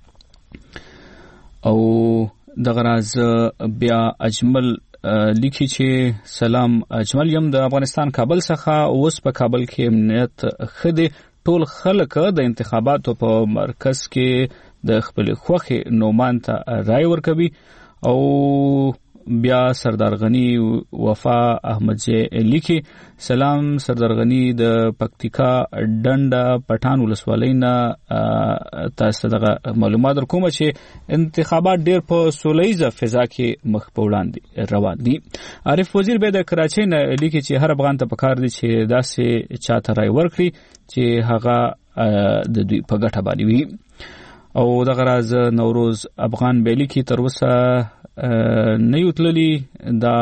او دغه راز بیا اجمل لیکي چې سلام اجمل یم د افغانستان کابل څخه. اوس په کابل کې امنیت خدي ټول خلک د انتخاباتو په مرکز کې د خپل خوخي نومان ته رای ورکوي. او بیا سردار غنی وفا احمدزی لیکي سلام سردار غنی د پکتیکا ډنډه پټان ولسوالۍ نه تاسو دغه معلومات درکوم چې انتخابات ډیر په سولهیزه فضا کې مخ په وړاندې روان دي. عارف وزیر به د کراچۍ نه لیکي چې هر افغان ته پکار دي چې داسې چاته رای ورکړي چې هغه د دوی په ګټه باندې وي. او دغه راز نوروز افغان بیلی کی تر وسه نه یوتللی دا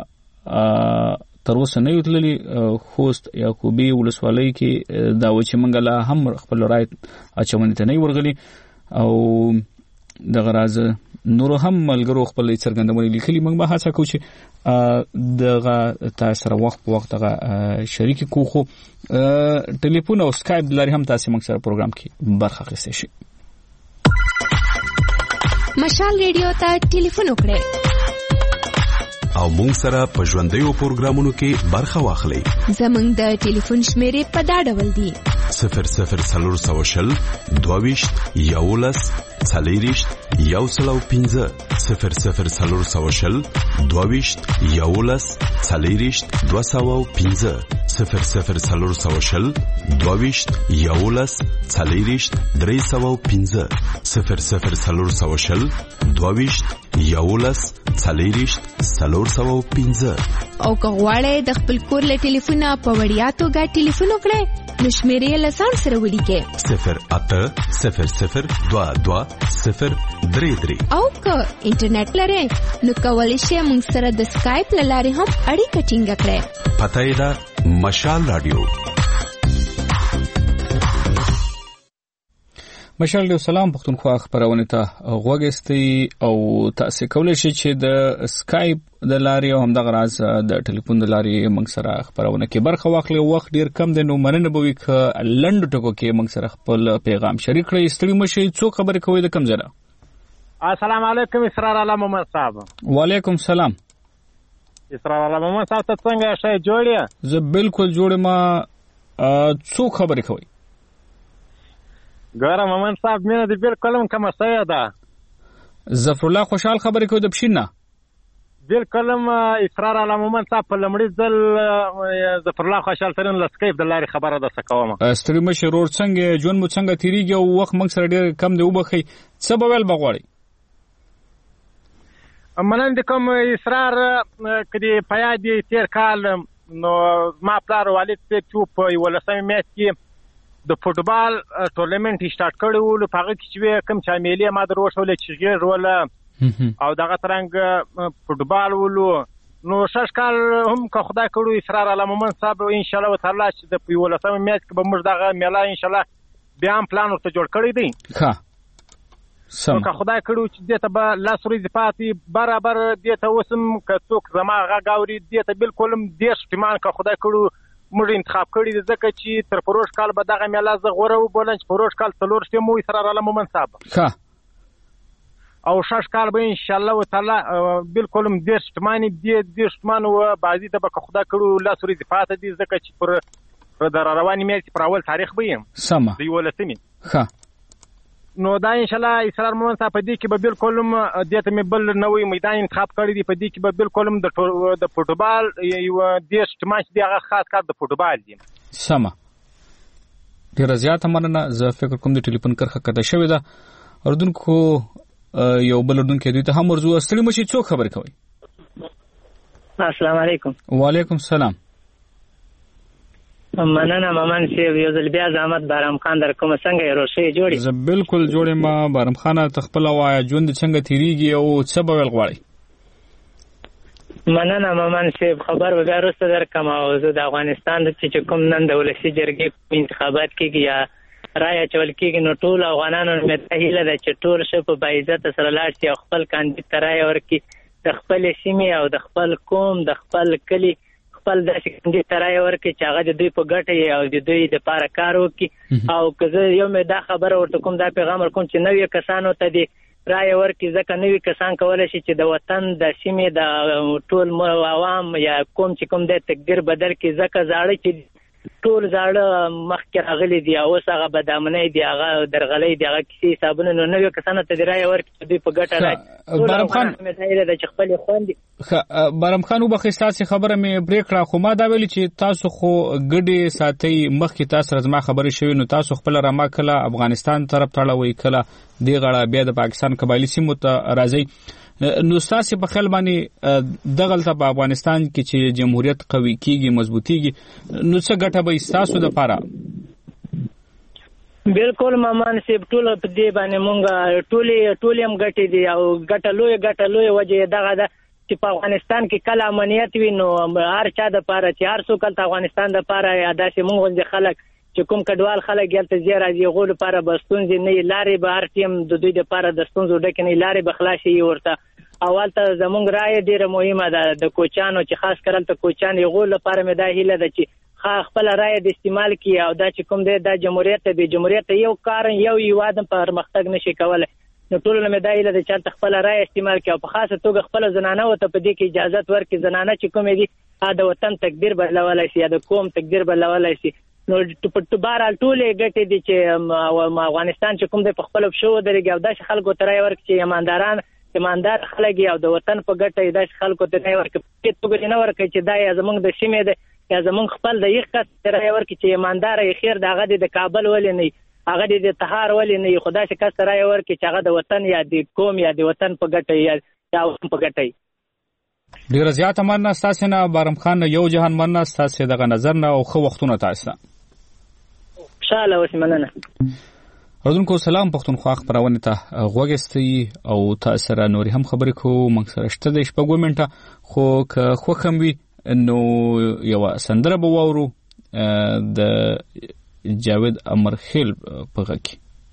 تر اوسه نه یوتللی خوست یعقوبی ولسوالۍ کې دا و چې منګله هم خپل رای اچونې ته نه ورغلی او دغه راز نور هم ملګرو خپل څرګندونه لیکلي. موږ به هڅه کوو چې دغه تاسو سره وخت په وخت دغه شریک کو خو ټلیفون او سکایپ لري هم تاسو موږ سره پروګرام کې برخه اخیستئ شئ. مشال ریډیو ته ټلیفون وکړئ او مونږ سره په ژوندیو پروګرامونو کې برخه واخلئ. زمونږ د ټلیفون شمیرې په دا ډول دي: صفر صفر څلور سوه شل دوهویشت یولس څلېرویشت یو سل او پنځه صفر صفر څلور سوه شل دوهویشت یولس څلېرویشت دوه سوه او پنځه صفر صفر څلور سوه شل دوهویشت یولس څلېرویشت درې سوه او پنځه صفر صفر څلور سوه شل دوهویشت یولس څلېرویشت څلور سوه او پنځه. او که غواړئ د خپل کور له ټلیفونه په وړیا توګه ټلیفون وکړئ نو شمیرې له ځان سره ولیکئ: صفر اته صفر صفر دوه دوه صفر درې درې. او که انټرنیټ لرئ نو کولی شئ موږ سره د سکایپ له لارې هم اړیکه ټینګه کړئ. پته یې ده مشال رادیو. مشال ډیو سلام پښتونخوا خبرونه ته غوږستئ او تاسو کولی شئ چې د سکایپ د لارې او هم د غراز د ټلیفون د لارې موږ سره خبرونه کې برخه واخلئ. وخت ډیر کم دی نو مننه به وي که لنډ ټکو کې موږ سره خپل پیغام شریک کړئ. ستړي مشئ. څوک خبرې کوي د کوم ځای نه؟ السلام علیکم اسرار الله محمد صاحب. وعلیکم السلام. اسرار الله محمد صاحب ته څنګه شای جوړ یې؟ زه بالکل جوړ ما. څوک خبرې کوي؟ ګوره محمد صاحب مینه دې بالکل هم کمه سوې ده. ظفر الله خوشحال خبرې کوي د پښین نه؟ بالکل هم اسرار الله محمد صاحب په لومړي ځل ظفر الله خوشحال سره له سکایپ د لارې خبره درته کوم. ستړي مشئ. رور څنګه ژوند مو څنګه تېرېږي او وخت موږ سره ډېر کم دی وبخئ. څه به ویل به غواړئ؟ مننه دې کوم اسرار که دې په یاد دې تېر کال نو زما پلار والد صاحب چې په یولسمې میاشت کې د فوټبال ټورنمنټ سٹارټ کړی و. په هغه کې چې کوم چامیلې ما در وښوله چې غیر وله او دغه ترنګ فوټبال ولو نو شش کال هم که خدای کړو اسرار الله محمد صاحب انشاءالله تعالی چې د یولسمې میاشت کې به موږ دغه میله انشاءالله بیا هم پلان ورته جوړ کړی دی. ښه سم. که خدای کړو چې دې ته به لس ورځې پاتې برابر دې ته اوس هم که څوک زما غږ اوري دې ته بالکل هم دېرش ټیمان که خدای کړو موږ انتخاب کړی دی ځکه چې تر پروژ کال به دغه میله زه غوره وبولم چې پروژ کال څلور شپې مو اسرار الله محمد صاحب. ښه. او شش کال به انشاءالله تعالی بالکل هم دېرش ټیمانې دې دېرش ټیمان و بعضې ته به که خدای کړو لس ورځې پاته دي ځکه چې پر د روانې میاشتې پر اول تاریخ به یم سمه د یولسمې. ښه. نو دا انشاءالله اسرار محمد صاحب په دې کې به بالکل هم دې ته مې بل نوی میدان انتخاب کړی دی. په دې کې به بالکل هم د فوټبال یو دېرش ټیمان چې دی هغه خاص کار د فوټبال دی. سمه. ډېره زیاته مننه. زه فکر کوم د ټلیفون کرښه کته شوې ده. اردوونکو یو بل اردوونکی دوی ته هم ورځو. ستړي مشئ. څوک خبرې کوي؟ السلام علیکم. وعلیکم السلام. مننه ممن صاحب. یو ځل بیا زحمت بارم خان در کومه څنګه یې روښې جوړې؟ زه بالکل جوړ یم. بارم خانه ته خپله وایه ژوند څنګه تېرېږي او څه به ویل غواړئ؟ مننه ممن صاحب. خبر به بیا وروسته درکړم. او زه د افغانستان چې کوم نن د ولسي جرګې انتخابات کېږي یا رایه اچول کېږي نو ټول افغانانو مې ته هیله ده چې ټول ښه په باعزته سره لاړ شي او خپل کاندید ته رایه ورکړي. د خپلې سیمې او د خپل قوم د خپل کلي خپل داسې کاندید ته رایه ورکړي چې هغه د دوی په ګټه یې او د دوی دپاره کار وکړي. او که زه یو مې دا خبره ورته کوم دا پیغام ورکوم چې نوي کسانو ته دې رایه ورکړي ځکه نوي کسان کولی شي چې د وطن د سیمې د ټول عوام یا کوم چې کوم دی تقدیر بدل کړي. ځکه زاړه چې ټول زاړه مخکې راغلي دي او اوس هغه بدامنۍ دي هغه درغلۍ دي هغه کیسې حسابونه نو نوي کسانو ته دې رایه ورکړي چې دوی په ګټه راشي. بارم خان ده چې خپلې خوندې بارم خان وبخښئ ستاسې خبره مې برېک کړه خو ما دا ویلي چې تاسو خو ګډې ساتئ. مخکې تاسو سره زما خبرې شوې نو تاسو خپله رما کله افغانستان طرف ته اړوئ کله دې غاړه بیا د پاکستان قبایلي سیمو ته راځئ. نو ستاسې په خیال باندې دغلته په افغانستان کې چې جمهوریت قوي کېږي مضبوطېږي نو څه ګټه به ستاسو دپاره؟ بالکل مامان سیب ټول په دې باندې مونږ ټولې ټولې هم ګټې دي او ګټه لوی ګټه لوی وجه دغه ده چې په افغانستان کې کله امنیت وي نو هر چا د پاره چې هر څوک د افغانستان د پاره یا داسې مونږ د خلک چې کوم کډوال خلک یلته زیات راځي غول لپاره بستونځ نه لارې به هر ټیم د دوی د پاره د ستونزو ډکه نه لارې به خلاصي ورته اول ته زمونږ رائے ډیره مهمه ده د کوچانو چې خاص کړل ته کوچان غول لپاره مې دا هیله ده چې خپل رائے د استعمال کی او دا چې کوم دی د جمهوریت د جمهوریت یو کار یو یوادم پر مختګ نشي کولای نو ټول له مدایله د چا خپل رائے استعمال کی او په خاصه توګه خپل زنانه او ته په دې کې اجازه ورکړي زنانه چې کوم دي د وطن تقدیر بدلولای شي د قوم تقدیر بدلولای شي نو په بهرحال ټولې ګټې دي چې افغانستان چې کوم دی په خپل شو درګي او د خلکو ته رائے ورکړي چې ایمانداران ایماندار خلک او د وطن په ګټه د خلکو ته رائے ورکړي په توګه نه ورکړي چې دا زمونږ د سیمې ده یا زمون خپل د یو کس رائے ورکړي چې ایماندار یې خیر دغه د کابل ولې نه هغه د تهار ولې نه خدا شي کس رائے ورکړي چې هغه د وطن یا د قوم یا د وطن په ګټه یا د په ګټه ډیر زیات مننه تاسو نه بارم خان یو جهان مننه تاسو دغه نظر نه او خو وختونه تاسو انشاءالله وسمننه اردوونکو سلام پښتونخوا خبرونه ته غوږستي او تاسو را نوري هم خبرې کوو موږ سره شته د شپږو منټه خو که خو هم وي نو یو سندره به وورو د جاوید امرخیل په غږ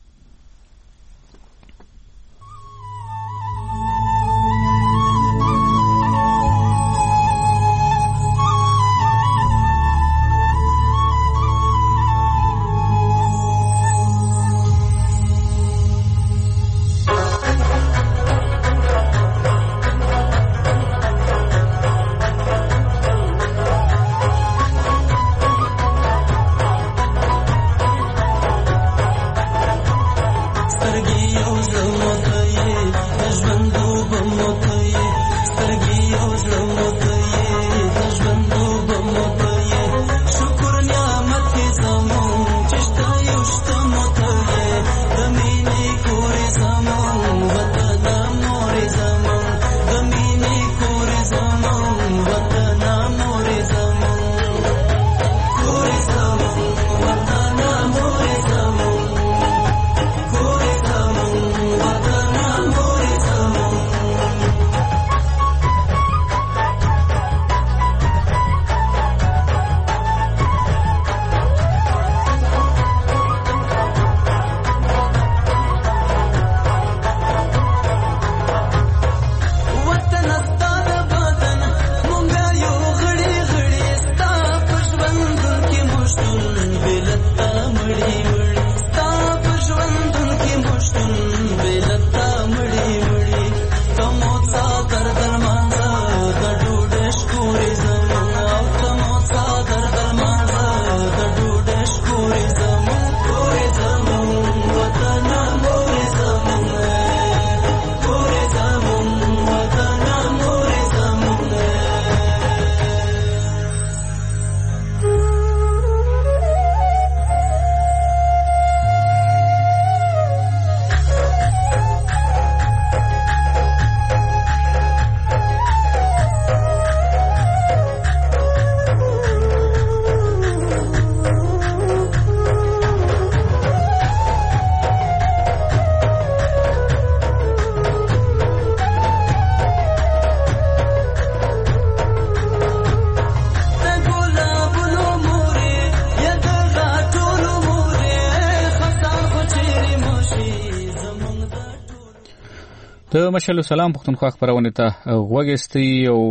د مشال سلام پښتونخوا خبرونه ته غوږستي او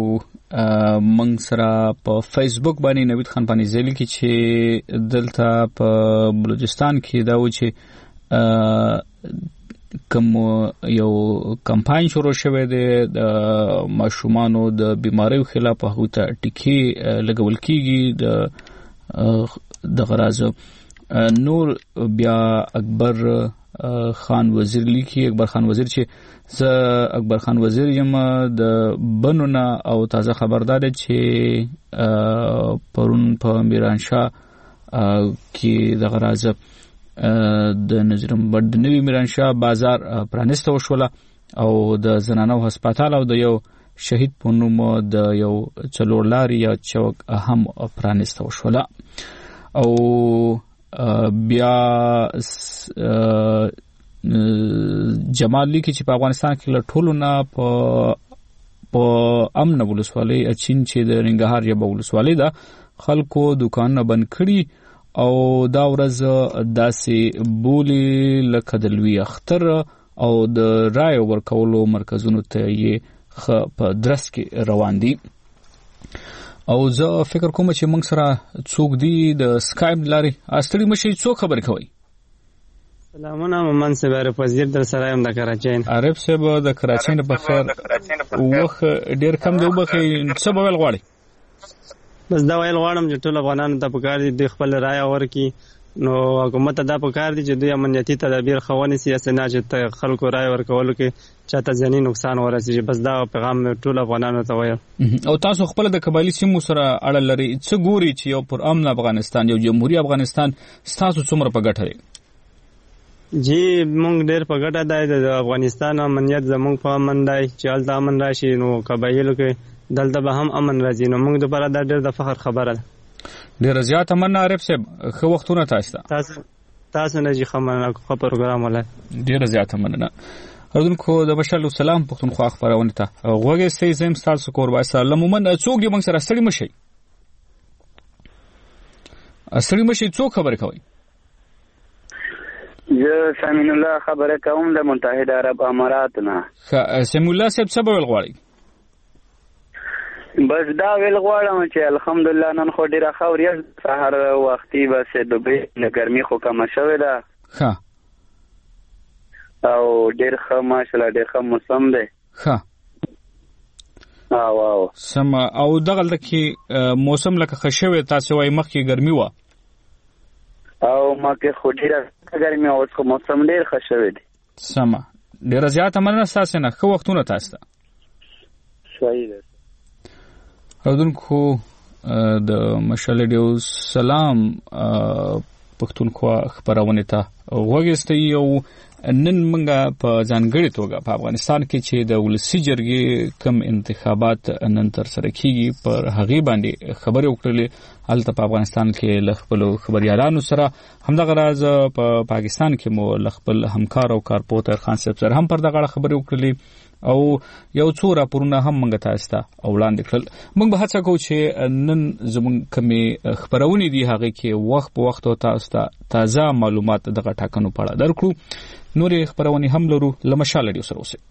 موږ سره په فیسبوک باندې نوید خان پانی زیلی کې چې دلته په بلوچستان کې دا و چې کوم یو کمپاین شروع شوه د ماشومانو د بیماریو خلاف هغه ته ټکی لګول کیږي د د غراض نور بیا اکبر خان وزیر لیکي اکبر خان وزیر چې زه اکبر خان وزیر یم د بنونه او تازه خبردار چې پرون په میرانشاه کې د غراض د نظرم بد نوی میرانشاه بازار پرانسته وشوله او د زنانو هسپتال او د یو شهید په نوم د یو څلور لاري یا چوک هم پرانسته وشوله او بیا جمال لیکي چې په افغانستان کې له ټولو نه په په امن ولسوالۍ اچین چې د ننګرهار یو ولسوالۍ ده خلکو دکانونه بند کړي او دا ورځ داسې بولی لکه د لوی اختر او د رای ورکولو مرکزونو ته یې په درس کې روان دي. او زه فکر کوم چې موږ سره څوک دی د سکایپ لاري استړي مشي څوک خبر کوي. سلامونه ممن سره وزیر در سره یم د کراچۍ. عارف صاحب د کراچۍ په خیر وخت ډیر کم دی وبخې څه به ول غواړي. بس دا ویل غواړم چې ټول افغانانو ته پکار دي د خپل رائے ورکړي. نو حکومت ته دا پکار دي چې دوی امنیتي تدابیر خوونې سیاسي نه چې خلکو رائے ورکول کې چاته ځنی نقصان ورسېږي. بس دا پیغام ټول افغانانو ته وایم. او تاسو خپل د قبایلی سیمو سره اړه لري څه ګوري چې یو پر امن افغانستان یو جمهوریت افغانستان تاسو څومره په ګټه دی؟ جی مونږ ډېر په ګټه دی د افغانستان امنیت زمونږ په امن دی چې هلته امن راشي نو قبایلو کې دلته به هم امن راځي. نو موږ دپاره دا ډېر د فخر خبره ده. ډېره زیاته مننه عارف صاحب ښه وختونه تاسو ته. تاسو تاسو نه جي ښه مننه ښه پروګرام ولای. ډېره زیاته مننه. اردوونکو د بشر سلام پښتونخوا خبرونه ته غوږی سي زم تاسو کوربای سلام ومن څوک دی موږ سره ستړي مشي ستړي مشي څوک خبر کوي؟ زه سامین الله خبره کوم د متحده عرب امارات نه. سامین الله صاحب څه ویل غواړي؟ بس دا ویل غواړم چې الحمدلله نن خو ډیره خوري سحر وختي بس دوبه د ګرمي خو کم شوه ده. ها او ډیر ښه ماشاءالله ډیر ښه موسم دی. ها او او سم او دغه لکه موسم لکه خشوي تاسو وايي مخکې ګرمي و او مکه خو ډیره ګرمي او خو موسم ډیر خشوي دی. سم ډیره زیاته مننه تاسو نه خو وختونه تاسو ته. صحیح ده. اردوونکو د مشال ډیو سلام پښتونخوا خبرونه ته وګستې یو نن منګه په ځانګړي توګه په افغانستان کې چې د ولسی جرګې کم انتخابات نن تر سره کیږي پر هغه باندې خبرې وکړلې. هلته په افغانستان کې لخپل خبريالانو سره همدغه راز په پاکستان کې مو لخپل همکار او کارپوتر خان صاحب سره هم پر دغه خبرې وکړلې او یو څو راپورونه هم موږ تاسو ته وړاندې کړل. موږ به هڅه کوو چې نن زموږ کمی خبرونه دي هغه کې وخت په وخت تاسو ته تازه معلومات دغه ټاکنو په اړه درکړو. نورې خبرونه هم لرو لمشال لري سره اوسه.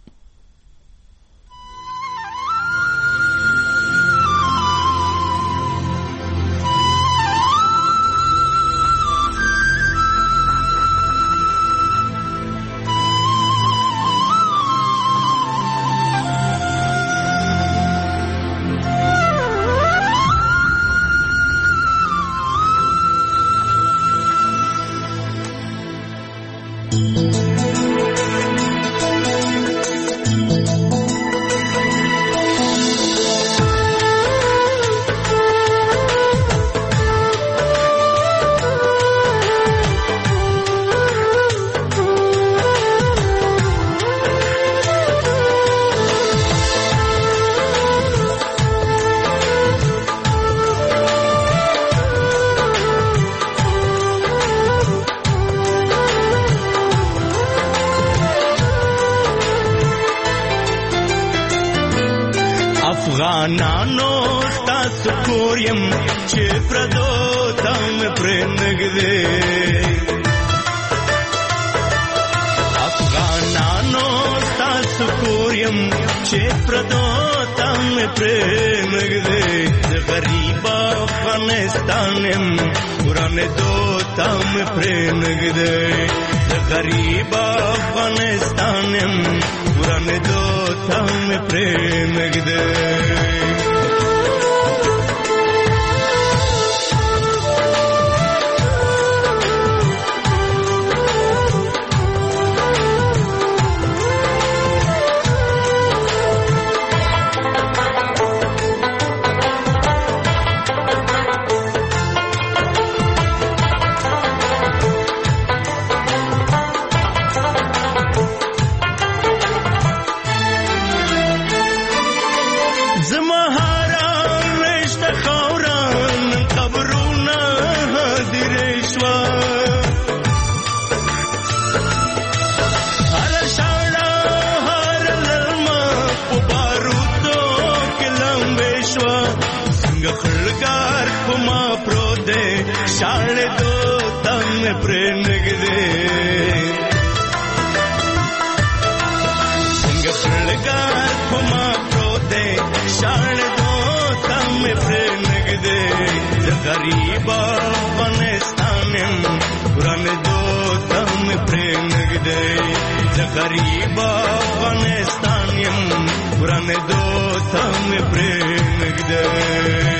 افغانانو تاسو کوریم چې پردو تم پرنګدې افغانانو تاسو کوریم چې پردو تم پرنګدې غریب افغانستانم قران دو تم پرنګدې غریب افغانستانم قران دو تم پرنګدې Zama شاړې دو تم پرې نګدې څنګه پرلګار کوما پروته شاړې دو تم پرې نګدې غریب افغانستانم وران دو تم پرې نګدې غریب افغانستانم وران دو تم پرې نګدې